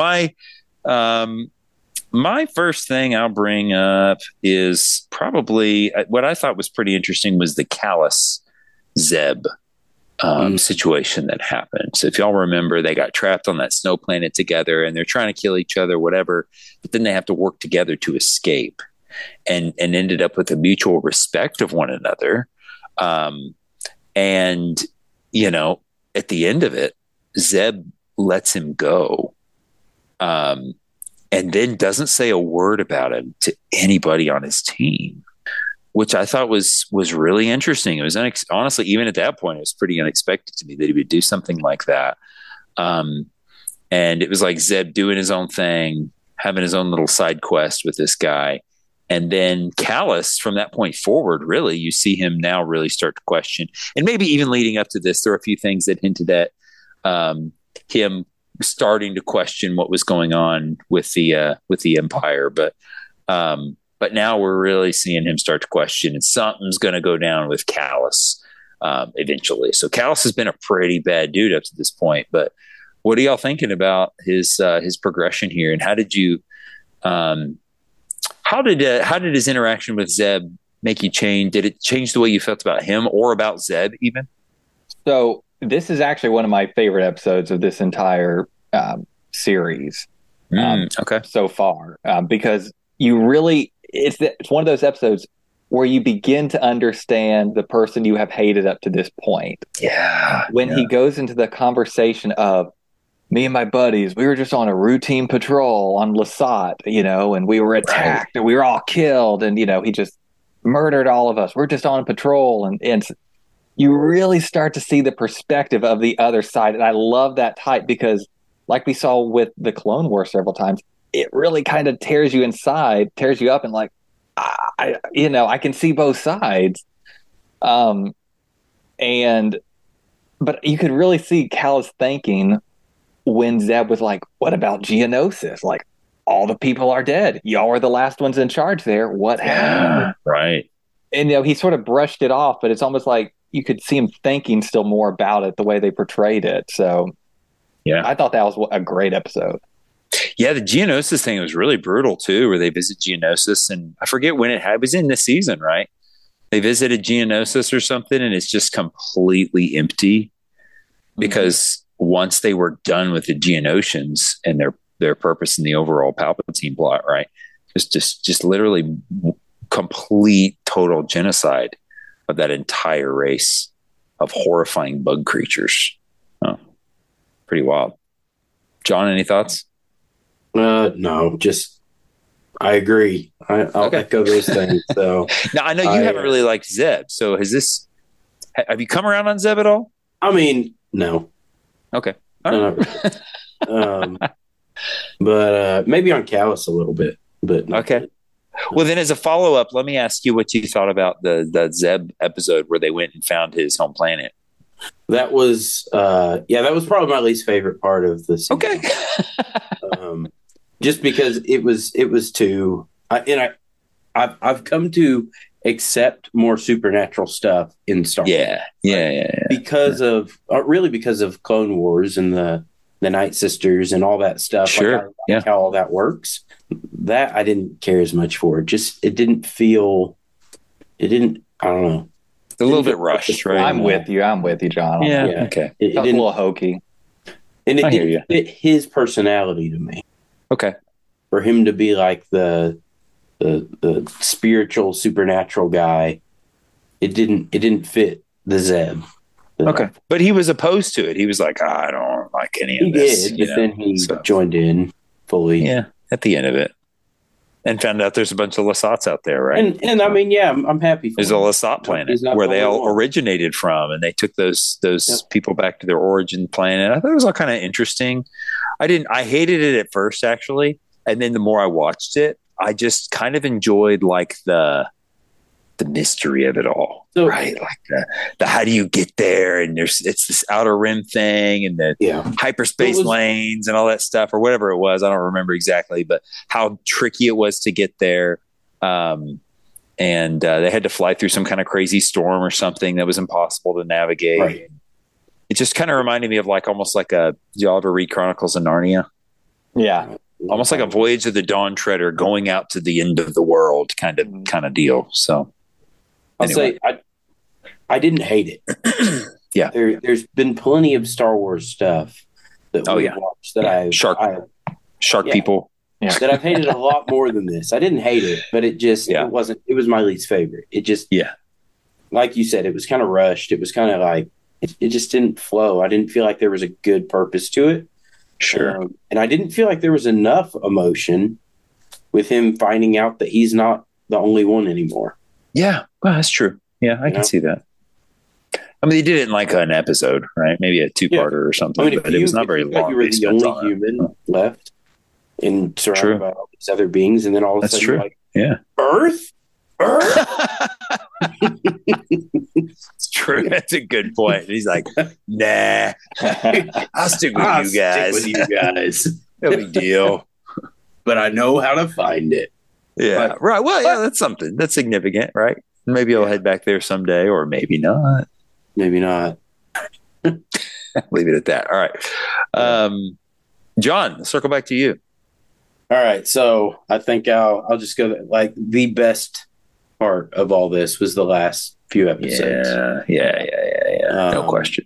my first thing I'll bring up is probably what I thought was pretty interesting was the Kallus Zeb situation that happened. So if y'all remember, they got trapped on that snow planet together and they're trying to kill each other, whatever, but then they have to work together to escape and ended up with a mutual respect of one another. And, at the end of it, Zeb lets him go. And then doesn't say a word about him to anybody on his team, which I thought was really interesting. It was honestly, even at that point, it was pretty unexpected to me that he would do something like that. And it was like Zeb doing his own thing, having his own little side quest with this guy. And then Kallus, from that point forward, really, you see him now really start to question. And maybe even leading up to this, there are a few things that hinted at him starting to question what was going on with the Empire. But now we're really seeing him start to question, and something's going to go down with Kallus eventually. So Kallus has been a pretty bad dude up to this point. But what are y'all thinking about his progression here, and how did you? How did his interaction with Zeb make you change? Did it change the way you felt about him or about Zeb even? So this is actually one of my favorite episodes of this entire series so far because you really it's one of those episodes where you begin to understand the person you have hated up to this point. Yeah. When he goes into the conversation of, me and my buddies, we were just on a routine patrol on Lasat, and we were attacked and we were all killed. And, he just murdered all of us. We're just on patrol. And you really start to see the perspective of the other side. And I love that type because like we saw with the Clone Wars several times, it really kind of tears you up and like, I can see both sides. But you could really see Kallus thinking, when Zeb was like, what about Geonosis? Like, all the people are dead. Y'all are the last ones in charge there. What happened? Right. And, he sort of brushed it off, but it's almost like you could see him thinking still more about it the way they portrayed it. So, I thought that was a great episode. Yeah, the Geonosis thing was really brutal, too, where they visit Geonosis. And I forget when it was in this season, right? They visited Geonosis or something, and it's just completely empty because once they were done with the Geonosians and their purpose in the overall Palpatine plot, right? Just literally complete total genocide of that entire race of horrifying bug creatures. Oh, pretty wild. John, any thoughts? No, just I agree. I'll echo those things. So now I know you haven't really liked Zeb. So have you come around on Zeb at all? I mean, no. Okay. All right. But maybe on Callus a little bit. But okay. Well, then as a follow-up, let me ask you what you thought about the Zeb episode where they went and found his home planet. That was that was probably my least favorite part of the season. Okay. Just because it was too I've come to accept more supernatural stuff in Star Wars. Yeah. Because of Clone Wars and the Night Sisters and all that stuff. Sure. How all that works. That I didn't care as much for. It didn't. I don't know. It's a little bit rushed, right? I'm with you, John. Yeah. Okay. It felt a little hokey. And it didn't fit his personality to me. Okay. For him to be like the spiritual supernatural guy, it didn't fit the Zeb. Okay. But he was opposed to it. He was like, I don't like any of this. He did, but then he joined in fully. Yeah, at the end of it. And found out there's a bunch of Lasats out there, right? And I mean, I'm happy for There's him. a Lasat planet where they all originated from, and they took those people back to their origin planet. I thought it was all kind of interesting. I hated it at first, actually. And then the more I watched it, I just kind of enjoyed like the mystery of it all, right? Like the how do you get there? And it's this outer rim thing and the hyperspace lanes and all that stuff, or whatever it was. I don't remember exactly, but how tricky it was to get there. And they had to fly through some kind of crazy storm or something that was impossible to navigate. Right. It just kind of reminded me of almost like did y'all ever read Chronicles of Narnia? Yeah. Almost like a Voyage of the Dawn Treader going out to the end of the world kind of deal. So anyway. I'll say I didn't hate it. Yeah. There's been plenty of Star Wars stuff that we've watched that Shark people. Yeah. That I've hated a lot more than this. I didn't hate it, but it was my least favorite. It just, like you said, it was kind of rushed. It was kind of like, it just didn't flow. I didn't feel like there was a good purpose to it. Sure. And I didn't feel like there was enough emotion with him finding out that he's not the only one anymore. Yeah, well, that's true. Yeah, I can see that. I mean, they did it in like an episode, right? Maybe a two-parter or something. I mean, but it was not very long. You were the only human left and surrounded by all these other beings, and then all of a sudden you're like, Earth? It's true. That's a good point. He's like, nah, I'll stick with you guys. No big deal. But I know how to find it. Yeah, right. Well, that's something. That's significant, right? Maybe I'll head back there someday, or maybe not. Maybe not. Leave it at that. All right. John, let's circle back to you. All right. So I think I'll just go like the best part of all this was the last few episodes. Yeah. No question.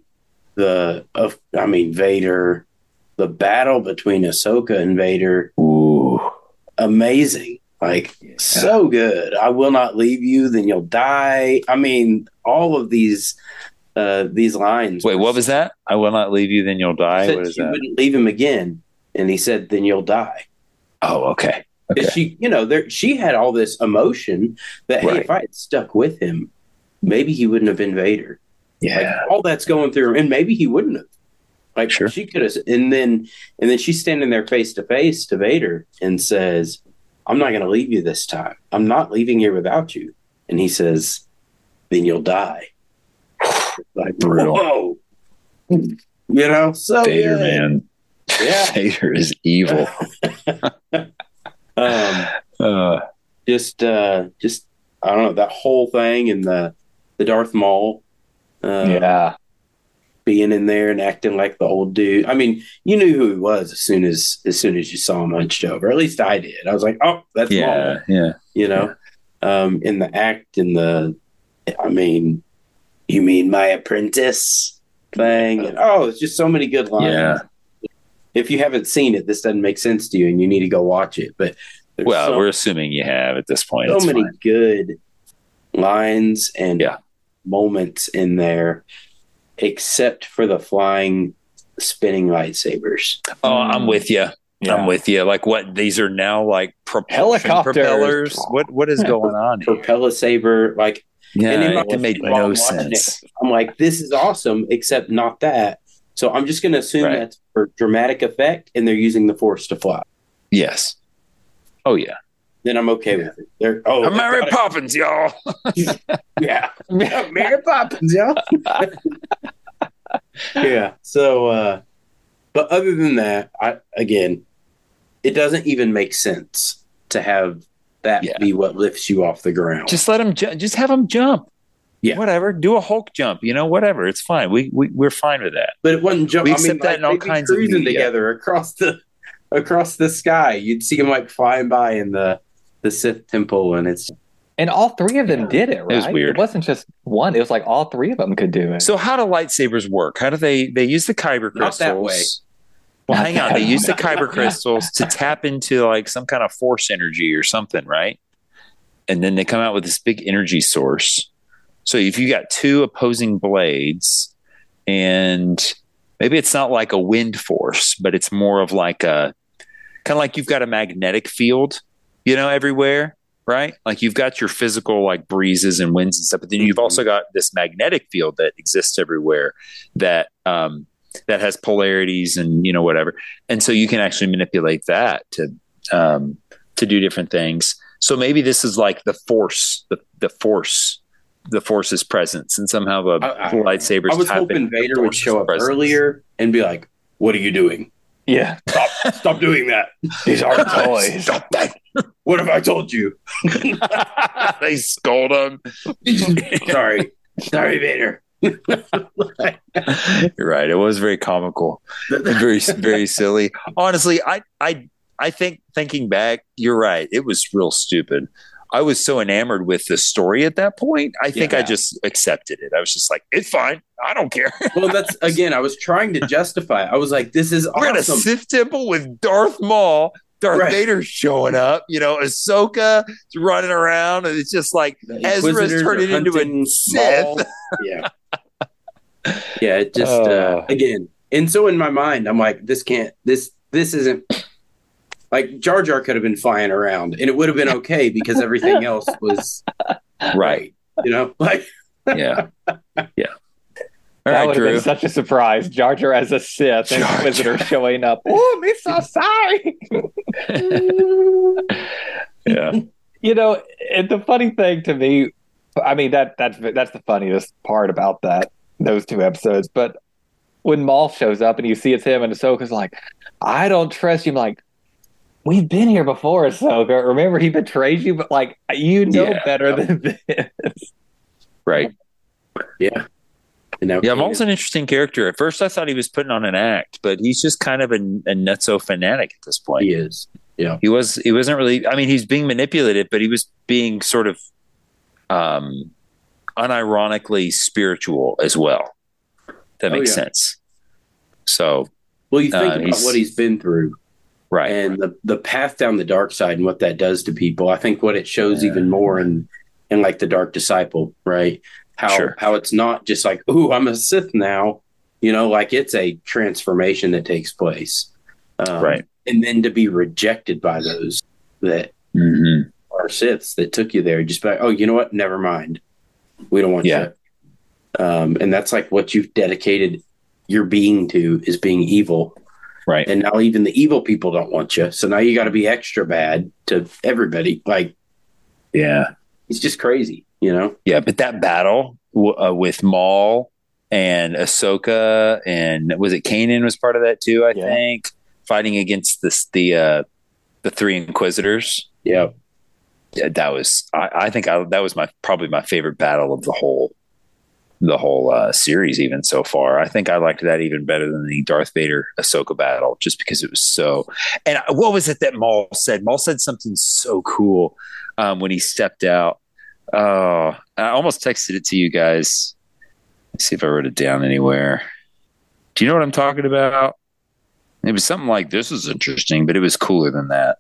Vader, the battle between Ahsoka and Vader. Ooh. Amazing. So good. I will not leave you, then you'll die. I mean, all of these lines. Wait, what was that? I will not leave you, then you'll die. What is that? You wouldn't leave him again, and he said, "Then you'll die." Oh, okay. She, she had all this emotion that hey, if I had stuck with him, maybe he wouldn't have been Vader. Yeah, all that's going through, and maybe he wouldn't have. Sure. She could have, and then she's standing there face to face to Vader and says, I'm not going to leave you this time. I'm not leaving here without you. And he says, then you'll die. Brutal. Whoa. So Vader, man. Yeah. Vader is evil. Just I don't know, that whole thing and the Darth Maul. Being in there and acting like the old dude. I mean, you knew who he was as soon as you saw him hunched over. At least I did. I was like, oh, that's Maul. In the act, you mean my apprentice thing? And, it's just so many good lines. Yeah. If you haven't seen it, this doesn't make sense to you, and you need to go watch it. But we're assuming you have at this point. So many good lines and moments in there, except for the flying, spinning lightsabers. Oh, I'm with you. Yeah. I'm with you. Like what? These are now like propulsion Helicopters. propellers. What is going on here? Propeller saber, like, Yeah, and in my it made mind, while no I'm watching it, sense. I'm like, this is awesome, except not that. So I'm just going to assume Right. that's for dramatic effect, and they're using the Force to fly. Yes. Oh yeah. Then I'm okay with it. They're I'm Mary Poppins, y'all. yeah, Mary Poppins, y'all. Yeah. So, but other than that, it doesn't even make sense to have that be what lifts you off the ground. Just let them. Just have them jump. Yeah. Whatever. Do a Hulk jump. Whatever. It's fine. We're fine with that. But it wasn't jump. We accept that in all kinds of cruising media. together across the sky. You'd see them like flying by in the Sith temple, And all three of them did it, right? It was weird. It wasn't just one. It was like all three of them could do it. So how do lightsabers work? How do they use the kyber crystals? Not that way. Well, hang on. They use the kyber crystals to tap into like some kind of force energy or something, right? And then they come out with this big energy source. So if you got two opposing blades, and maybe it's not like a wind force, but it's more of like a kind of like you've got a magnetic field, everywhere, right? Like you've got your physical like breezes and winds and stuff, but then you've also got this magnetic field that exists everywhere that has polarities and whatever, and so you can actually manipulate that to do different things. So maybe this is like the force, the force's presence, and somehow the lightsabers. I was hoping Vader would show up earlier and be like, "What are you doing? Yeah, stop doing that. These are toys. Stop that. What have I told you?" They scold him. Sorry, Vader. You're right. It was very comical and very, very silly. Honestly, I think thinking back, you're right. It was real stupid. I was so enamored with the story at that point. I think I just accepted it. I was just like, it's fine. I don't care. Well, that's again, I was trying to justify it. I was like, this is We're awesome. at a Sith temple with Darth Maul. Darth Vader's showing up. Ahsoka running around, and it's just like Ezra's turning into a Sith. Yeah. Yeah, it just again, and so in my mind, I'm like, this isn't like Jar Jar could have been flying around, and it would have been okay because everything else was right. Like yeah. All right, would have been such a surprise. Jar Jar as a Sith and Inquisitor showing up. Oh, me so sorry. Yeah. And the funny thing to me, I mean that's the funniest part about those two episodes. But when Maul shows up and you see it's him and Ahsoka's like, I don't trust you. I'm like, we've been here before, Ahsoka. Remember, he betrayed you, but like better than this. Right. Yeah. Maul's an interesting character. At first, I thought he was putting on an act, but he's just kind of a nutso fanatic at this point. He is. Yeah. He wasn't really. I mean, he's being manipulated, but he was being sort of unironically spiritual as well. That makes sense. So, well, you think about what he's been through, right? And the path down the dark side and what that does to people. I think what it shows even more in like the Dark Disciple, right? How it's not just like, ooh, I'm a Sith now, like it's a transformation that takes place, right? And then to be rejected by those that are Siths that took you there, just be like, oh, you know what? Never mind, we don't want you. And that's like what you've dedicated your being to is being evil, right? And now even the evil people don't want you, so now you got to be extra bad to everybody. Like, it's just crazy. Yeah, but that battle with Maul and Ahsoka, and was it Kanan was part of that too? I think fighting against the three Inquisitors. Yeah, that was. I think that was probably my favorite battle of the whole series, even so far. I think I liked that even better than the Darth Vader Ahsoka battle, just because it was so. And what was it that Maul said? Maul said something so cool when he stepped out. Oh, I almost texted it to you guys. Let's see if I wrote it down anywhere. Do you know what I'm talking about? It was something like, this is interesting, but it was cooler than that.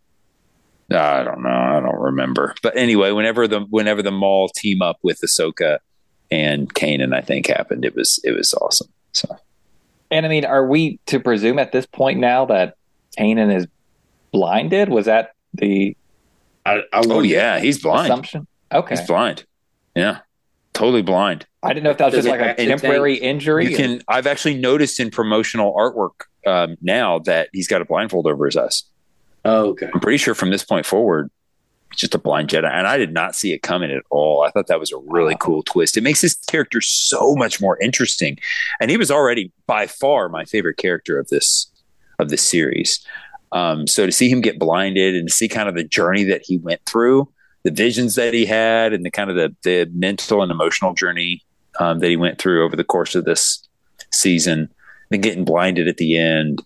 I don't know. I don't remember. But anyway, whenever the Maul team up with Ahsoka, and Kanan, I think, happened. It was awesome. So, And I mean, are we to presume at this point now that Kanan is blinded? Was that the oh yeah, he's blind. assumption? Okay, He's blind. Yeah, totally blind. I didn't know if that was just like a temporary injury. I've actually noticed in promotional artwork now that he's got a blindfold over his eyes. Oh, okay. I'm pretty sure from this point forward, it's just a blind Jedi. And I did not see it coming at all. I thought that was a really cool twist. It makes his character so much more interesting. And he was already by far my favorite character of this series. So to see him get blinded and to see kind of the journey that he went through, the visions that he had, and the kind of the mental and emotional journey that he went through over the course of this season, and getting blinded at the end.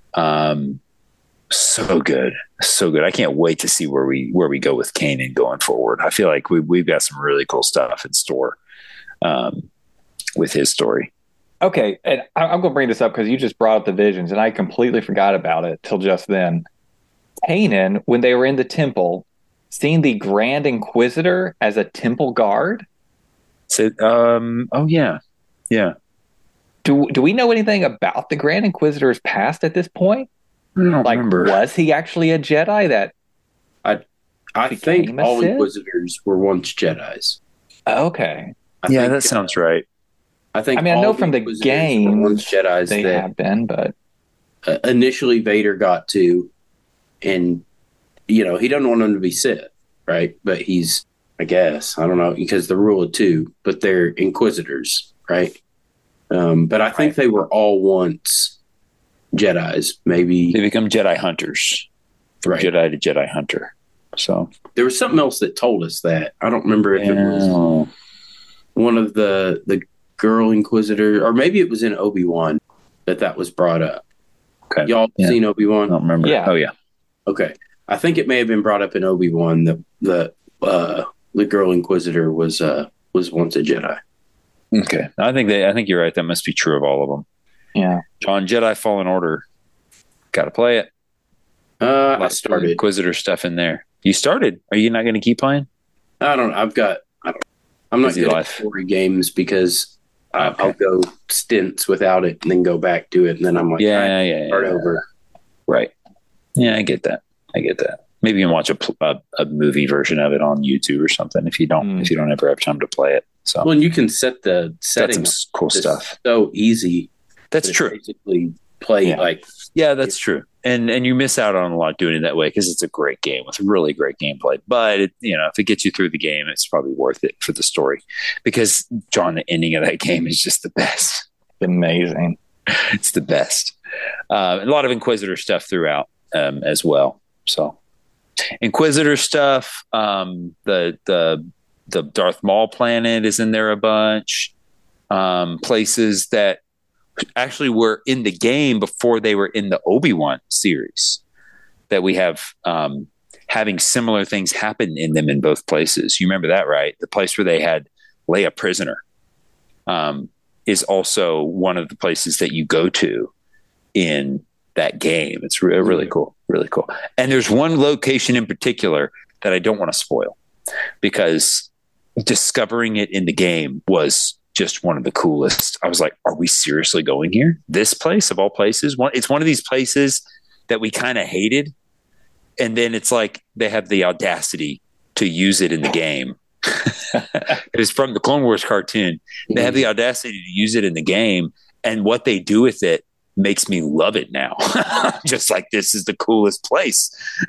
So good. I can't wait to see where we go with Kanan going forward. I feel like we've got some really cool stuff in store with his story. Okay, and I'm going to bring this up because you just brought up the visions, and I completely forgot about it till just then. Kanan, when they were in the temple, seeing the Grand Inquisitor as a temple guard. So, oh yeah. Do we know anything about the Grand Inquisitor's past at this point? I don't remember. Was he actually a Jedi that I think all Inquisitors were once Jedis. Okay. That sounds right. I know from the game once Jedis they have been, but initially Vader got to, and he doesn't want them to be Sith, right? But he's, I guess, I don't know, because the rule of two, but they're Inquisitors, right? But I think they were all once Jedis. Maybe they become Jedi hunters, from right. Jedi to Jedi hunter. So there was something else that told us that. I don't remember if it was one of the girl Inquisitor, or maybe it was in Obi-Wan that was brought up. Okay. Y'all seen Obi-Wan? I don't remember. Yeah. Oh yeah. Okay. I think it may have been brought up in Obi-Wan that the girl Inquisitor was once a Jedi. Okay. I think you're right. That must be true of all of them. Yeah. John, Jedi Fallen Order. Got to play it. I started Inquisitor stuff in there. You started. Are you not going to keep playing? I'm not good at story games because I'll go stints without it and then go back to it, and then I'm like, start over. Right. Yeah, I get that. Maybe you can watch a movie version of it on YouTube or something if you don't ever have time to play it. So well, and you can set the settings. That's some cool stuff. So easy. That's true. Basically, play that's true. And you miss out on a lot doing it that way because it's a great game with really great gameplay. But if it gets you through the game, it's probably worth it for the story. Because John, the ending of that game is just the best. Amazing. It's the best. A lot of Inquisitor stuff throughout as well. So Inquisitor stuff. The Darth Maul planet is in there a bunch. Places that actually were in the game before they were in the Obi-Wan series, that we have having similar things happen in them in both places. You remember that, right? The place where they had Leia prisoner is also one of the places that you go to in that game. It's really cool. Really cool. And there's one location in particular that I don't want to spoil because discovering it in the game was just one of the coolest. I was like, are we seriously going here? This place of all places? It's one of these places that we kind of hated. And then it's like they have the audacity to use it in the game. It was from the Clone Wars cartoon. They have the audacity to use it in the game. And what they do with it makes me love it now. Just like, this is the coolest place.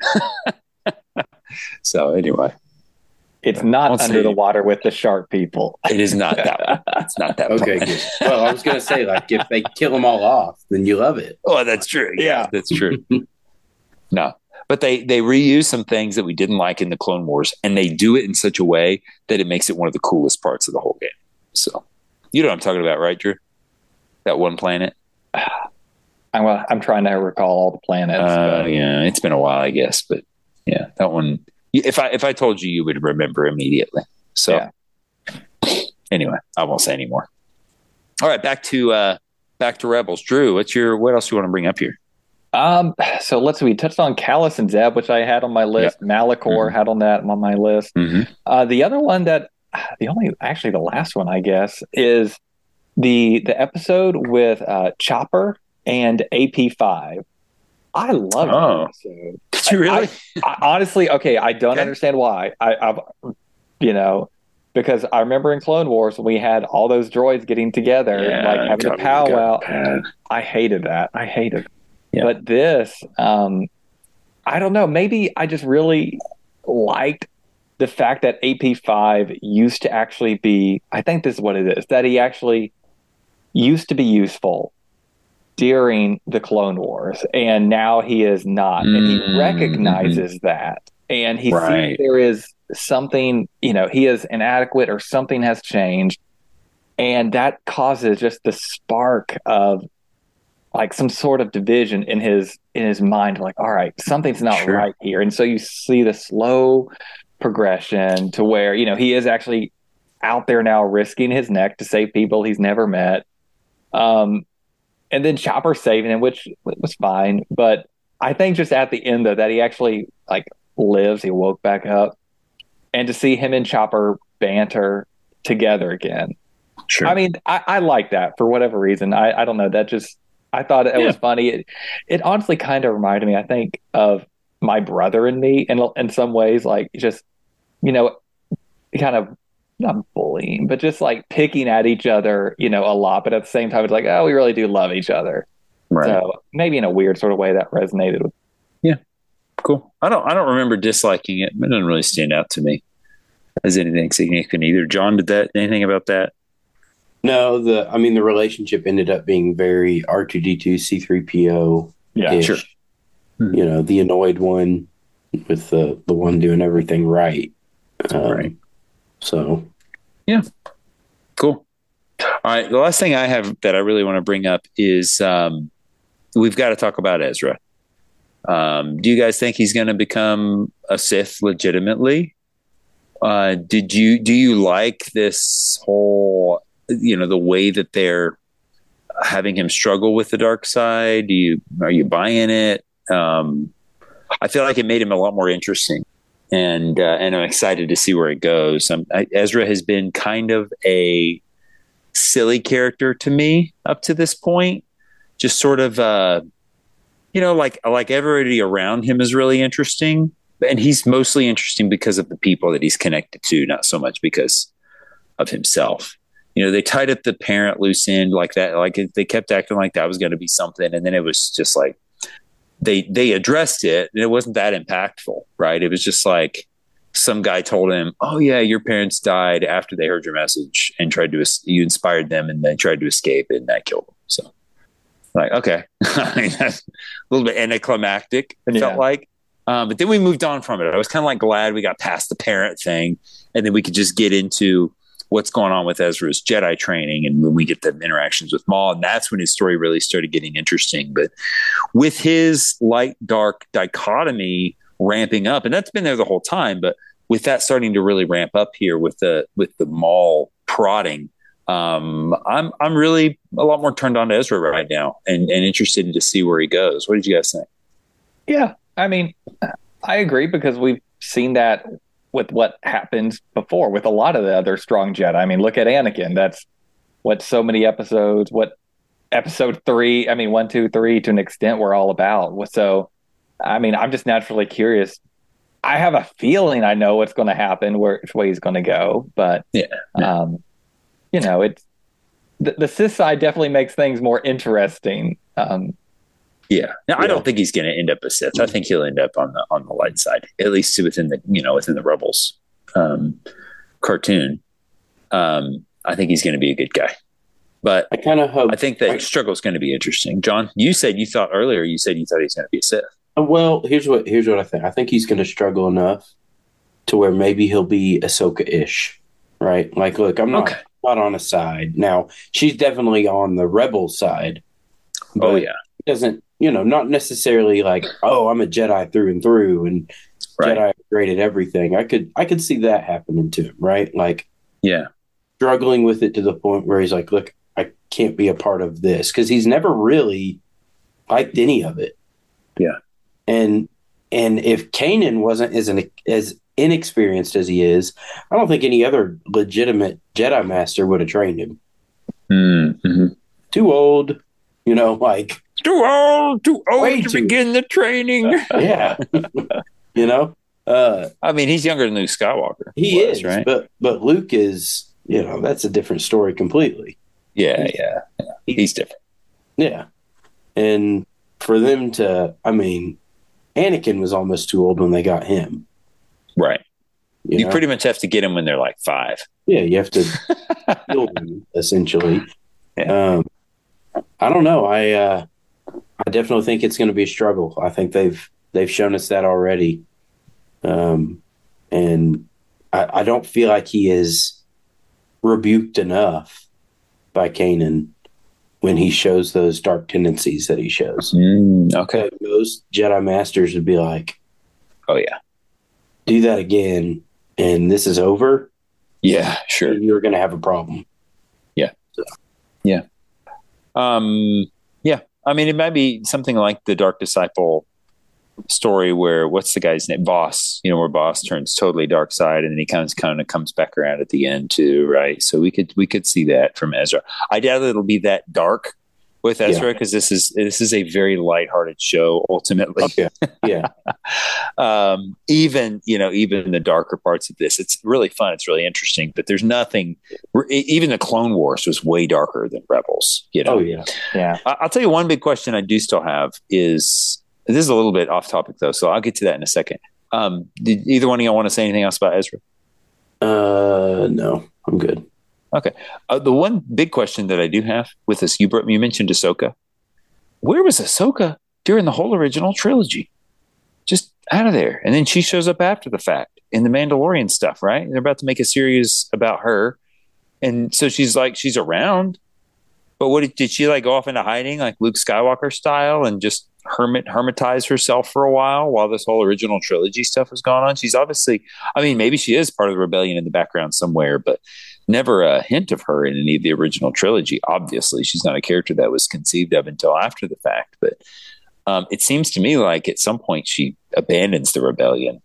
So anyway. It's not under the water with the shark people. It is not that one. It's not that okay, one. Good. Well, I was going to say, like, if they kill them all off, then you love it. Oh, that's true. Yeah, that's true. No, but they reuse some things that we didn't like in the Clone Wars, and they do it in such a way that it makes it one of the coolest parts of the whole game. So, you know what I'm talking about, right, Drew? That one planet. I'm trying to recall all the planets. Yeah, it's been a while, I guess, but yeah, that one. If I told you, you would remember immediately. So anyway, I won't say anymore. All right, back to Rebels. Drew, what else do you want to bring up here? So let's see. We touched on Callus and Zeb, which I had on my list. Yep. Malachor had on my list. Mm-hmm. The other actually the last one, I guess, is the episode with Chopper and AP5. I love that episode. Did you really? I honestly, okay, I don't understand why. I've, because I remember in Clone Wars we had all those droids getting together and like having a powwow. I hated that. I hated it. Yeah. But this, I don't know. Maybe I just really liked the fact that AP5 used to actually be. I think this is what it is. That he actually used to be useful during the Clone Wars, and now he is not, and he recognizes that, and he sees there is something, he is inadequate or something has changed, and that causes just the spark of like some sort of division in his mind, like, all right, something's not right here. And so you see the slow progression to where, he is actually out there now risking his neck to save people he's never met. And then Chopper saving him, which was fine. But I think just at the end, though, that he actually like lives, he woke back up, and to see him and Chopper banter together again. Sure. I mean, I like that for whatever reason. I don't know. That just, I thought it was funny. It honestly kind of reminded me, I think, of my brother and me in some ways, like just, kind of not bullying, but just like picking at each other, a lot. But at the same time, it's like, oh, we really do love each other. Right. So maybe in a weird sort of way that resonated with. Yeah. Cool. I don't remember disliking it. It doesn't really stand out to me as anything significant either. John, anything about that? No, the relationship ended up being very R2D2 C3PO. Yeah, sure. The annoyed one with the one doing everything right. Right. So, yeah, cool. All right. The last thing I have that I really want to bring up is we've got to talk about Ezra. Do you guys think he's going to become a Sith legitimately? Do you like this whole, the way that they're having him struggle with the dark side? Are you buying it? I feel like it made him a lot more interesting. And I'm excited to see where it goes. Ezra has been kind of a silly character to me up to this point. Just sort of, like everybody around him is really interesting, and he's mostly interesting because of the people that he's connected to, not so much because of himself. They tied up the parent loose end like that. Like they kept acting like that was going to be something, and then it was just like. They addressed it, and it wasn't that impactful, right? It was just like some guy told him, "Oh yeah, your parents died after they heard your message and you inspired them, and they tried to escape, and that killed them." So, like, okay, that's a little bit anticlimactic. It felt like, but then we moved on from it. I was kind of like glad we got past the parent thing, and then we could just get into what's going on with Ezra's Jedi training, and when we get the interactions with Maul, and that's when his story really started getting interesting. But with his light dark dichotomy ramping up, and that's been there the whole time, but with that starting to really ramp up here with the Maul prodding, I'm really a lot more turned on to Ezra right now, and interested to see where he goes. What did you guys think? Yeah, I mean, I agree, because we've seen that with what happened before with a lot of the other strong Jedi. I mean, look at Anakin. That's what so many episodes, what episode 3, 1, 2, 3 to an extent were all about. So, I'm just naturally curious. I have a feeling I know what's going to happen, which way he's going to go. But, it's the Sith side definitely makes things more interesting. I don't think he's going to end up a Sith. I think he'll end up on the light side, at least within the Rebels cartoon. I think he's going to be a good guy, but I kind of hope. I think that struggle is going to be interesting. John, you said you thought he was going to be a Sith. Well, here's what I think. I think he's going to struggle enough to where maybe he'll be Ahsoka-ish, right? Like, look, I'm not on a side now. She's definitely on the Rebel side. Oh yeah, doesn't. Not necessarily like, oh, I'm a Jedi through and through, and Jedi upgraded everything. I could see that happening to him, right? Like, struggling with it to the point where he's like, look, I can't be a part of this, because he's never really liked any of it. Yeah, and if Kanan wasn't as inexperienced as he is, I don't think any other legitimate Jedi Master would have trained him. Mm-hmm. Too old, like Too old Way to too- begin the training. yeah, I mean, he's younger than Luke Skywalker. he is, right? but Luke is, that's a different story completely. Yeah. He's different. Yeah, and for them to, I mean, Anakin was almost too old when they got him. Right. You know? pretty much have to get him when they're like 5. Yeah, you have to kill them essentially. Yeah. I don't know. I definitely think it's going to be a struggle. I think they've shown us that already, and I don't feel like he is rebuked enough by Kanan when he shows those dark tendencies that he shows. Okay. Most Jedi Masters would be like, Oh yeah. do that again, and this is over. Yeah. Sure. You're going to have a problem. Yeah. Yeah. I mean, it might be something like the Dark Disciple story where what's the guy's name? Boss. Where Boss turns totally dark side, and then he kind of comes back around at the end too, right? So we could see that from Ezra. I doubt it'll be that dark with Ezra because this is a very lighthearted show ultimately. Yeah. Even the darker parts of this, it's really fun. It's really interesting, but there's nothing. Even the Clone Wars was way darker than Rebels. Oh yeah. I'll tell you one big question I do still have is this is a little bit off topic though, so I'll get to that in a second. Did either one of y'all want to say anything else about Ezra? No, I'm good. Okay. The one big question that I do have with this, you mentioned Ahsoka. Where was Ahsoka during the whole original trilogy? Just out of there. And then she shows up after the fact in the Mandalorian stuff, right? They're about to make a series about her. And so she's around. But did she go off into hiding like Luke Skywalker style and just hermitize herself for a while this whole original trilogy stuff was going on? She's obviously, I mean, maybe she is part of the rebellion in the background somewhere, but never a hint of her in any of the original trilogy. Obviously, she's not a character that was conceived of until after the fact. But it seems to me like at some point she abandons the rebellion.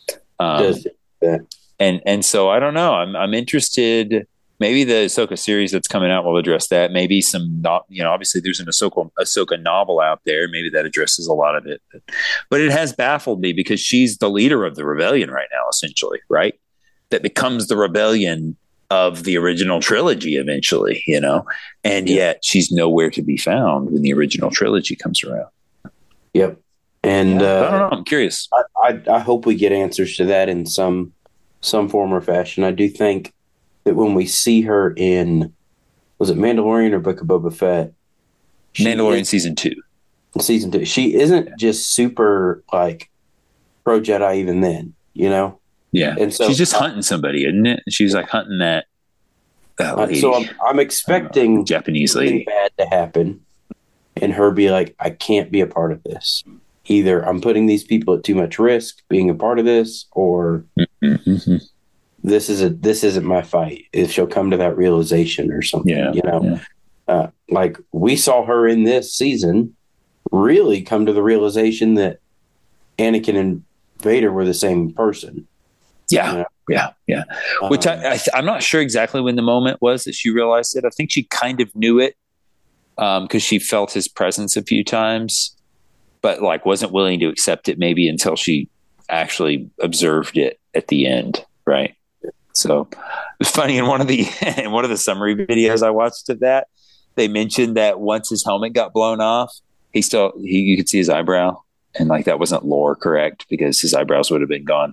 And so I don't know. I'm interested. Maybe the Ahsoka series that's coming out will address that. Maybe obviously there's an Ahsoka novel out there. Maybe that addresses a lot of it. But it has baffled me because she's the leader of the rebellion right now, essentially, right? That becomes the rebellion of the original trilogy eventually, and yet she's nowhere to be found when the original trilogy comes around. Yep. And I don't know. I'm curious. I hope we get answers to that in some form or fashion. I do think that when we see her in, was it Mandalorian or Book of Boba Fett? Mandalorian season 2. Season 2. She isn't just super pro Jedi even then, Yeah. And so she's just hunting somebody, isn't it? She's hunting that lady. So I'm expecting Japanese lady bad to happen and her be like, I can't be a part of this. Either I'm putting these people at too much risk being a part of this, or this isn't my fight. If she'll come to that realization or something, like we saw her in this season really come to the realization that Anakin and Vader were the same person. Yeah. Which I'm not sure exactly when the moment was that she realized it. I think she kind of knew it because she felt his presence a few times, but wasn't willing to accept it maybe until she actually observed it at the end, right? So it was funny in one of the summary videos I watched of that, they mentioned that once his helmet got blown off, you could see his eyebrow, and that wasn't lore correct because his eyebrows would have been gone.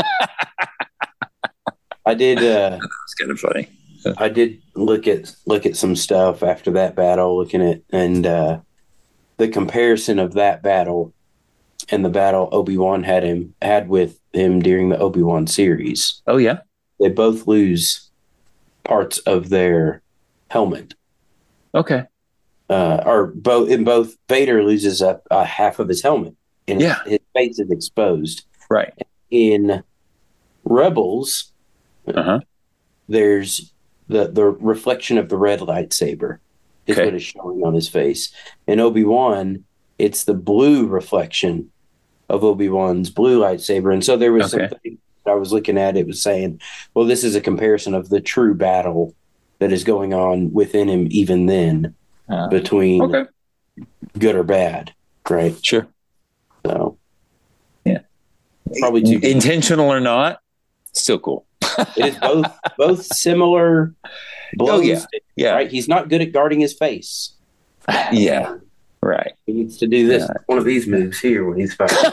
I did. It's kind of funny. I did look at some stuff after that battle, looking at and the comparison of that battle and the battle Obi-Wan had with him during the Obi-Wan series. Oh yeah, they both lose parts of their helmet. Okay. Or both Vader loses a half of his helmet, and his face is exposed. Right. In Rebels, there's the reflection of the red lightsaber is what is showing on his face. In Obi-Wan, it's the blue reflection of Obi-Wan's blue lightsaber. And so there was something I was looking at, it was saying, well, this is a comparison of the true battle that is going on within him even then between good or bad, right? Sure. So, yeah. Probably too intentional or not, still cool. It is both similar blows. Yeah. Right? He's not good at guarding his face. Yeah. Right. He needs to do this, one of these moves here when he's fighting.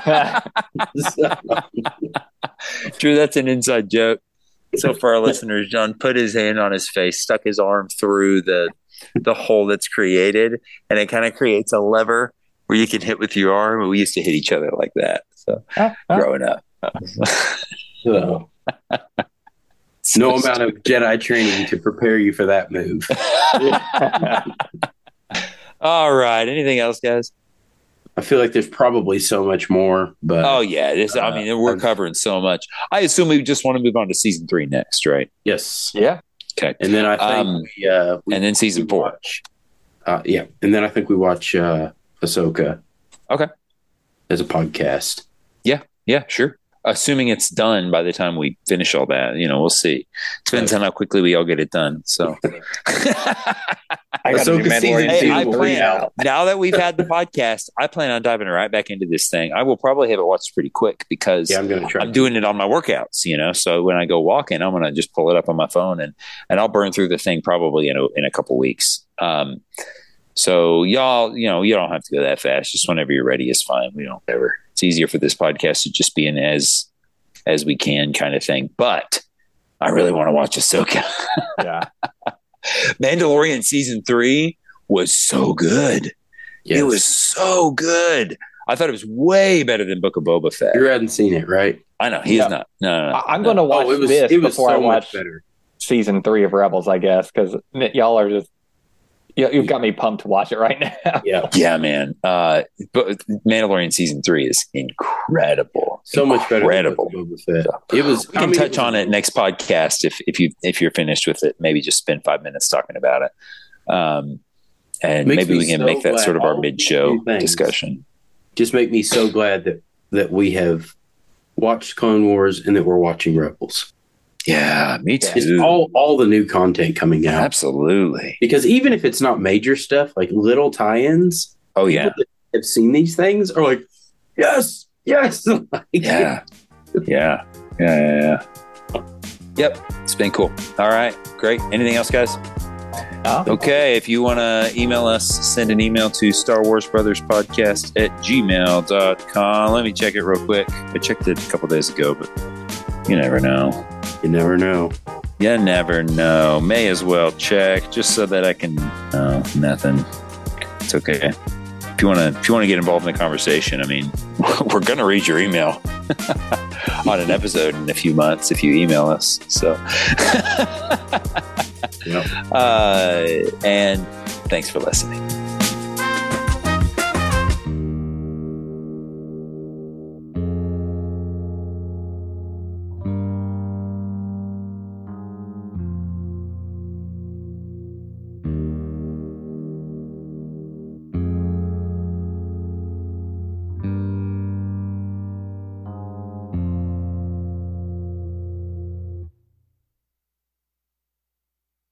Drew, that's an inside joke. So for our listeners, John put his hand on his face, stuck his arm through the hole that's created, and it kind of creates a lever where you can hit with your arm. We used to hit each other like that. So growing up. So, no amount of Jedi training to prepare you for that move. All right. Anything else, guys? I feel like there's probably so much more, but I mean, we're covering so much. I assume we just want to move on to season 3 next, right? Yes. Yeah. Okay. And then I think and then season 4. And then I think we watch Ahsoka. Okay. As a podcast. Yeah, sure. Assuming it's done by the time we finish all that, we'll see. Depends on how quickly we all get it done. So, I got to do Mandalorian season 3 now. Now that we've had the podcast, I plan on diving right back into this thing. I will probably have it watched pretty quick because I'm doing it on my workouts. So when I go walking, I'm going to just pull it up on my phone and I'll burn through the thing probably in a couple weeks. So y'all, you don't have to go that fast. Just whenever you're ready is fine. We don't ever. It's easier for this podcast to just be an as we can kind of thing. But I really want to watch Ahsoka. Yeah. Mandalorian season 3 was so good. Yes. It was so good. I thought it was way better than Book of Boba Fett. You hadn't seen it, right? I know. He is not. No. I'm going to watch this before I watch season 3 of Rebels, I guess, because y'all are just you've got me pumped to watch it right now. Yeah, man. But Mandalorian season 3 is incredible. So much better than Boba Fett. It was. We can touch on it next podcast if you're finished with it. Maybe just spend 5 minutes talking about it, and maybe we can make that sort of our mid-show discussion. Just make me so glad that we have watched Clone Wars and that we're watching Rebels. Yeah, me too. It's all the new content coming out. Absolutely. Because even if it's not major stuff, like little tie-ins, people that have seen these things are like, yes. Like, yeah. Yep. It's been cool. All right. Great. Anything else, guys? Okay. If you want to email us, send an email to StarWarsBrothersPodcast@gmail.com. Let me check it real quick. I checked it a couple days ago, but you never know. You never know. You never know. May as well check just so that I can. No, nothing. It's okay. If you want to get involved in the conversation, I mean, we're gonna read your email on an episode in a few months if you email us. So, and thanks for listening.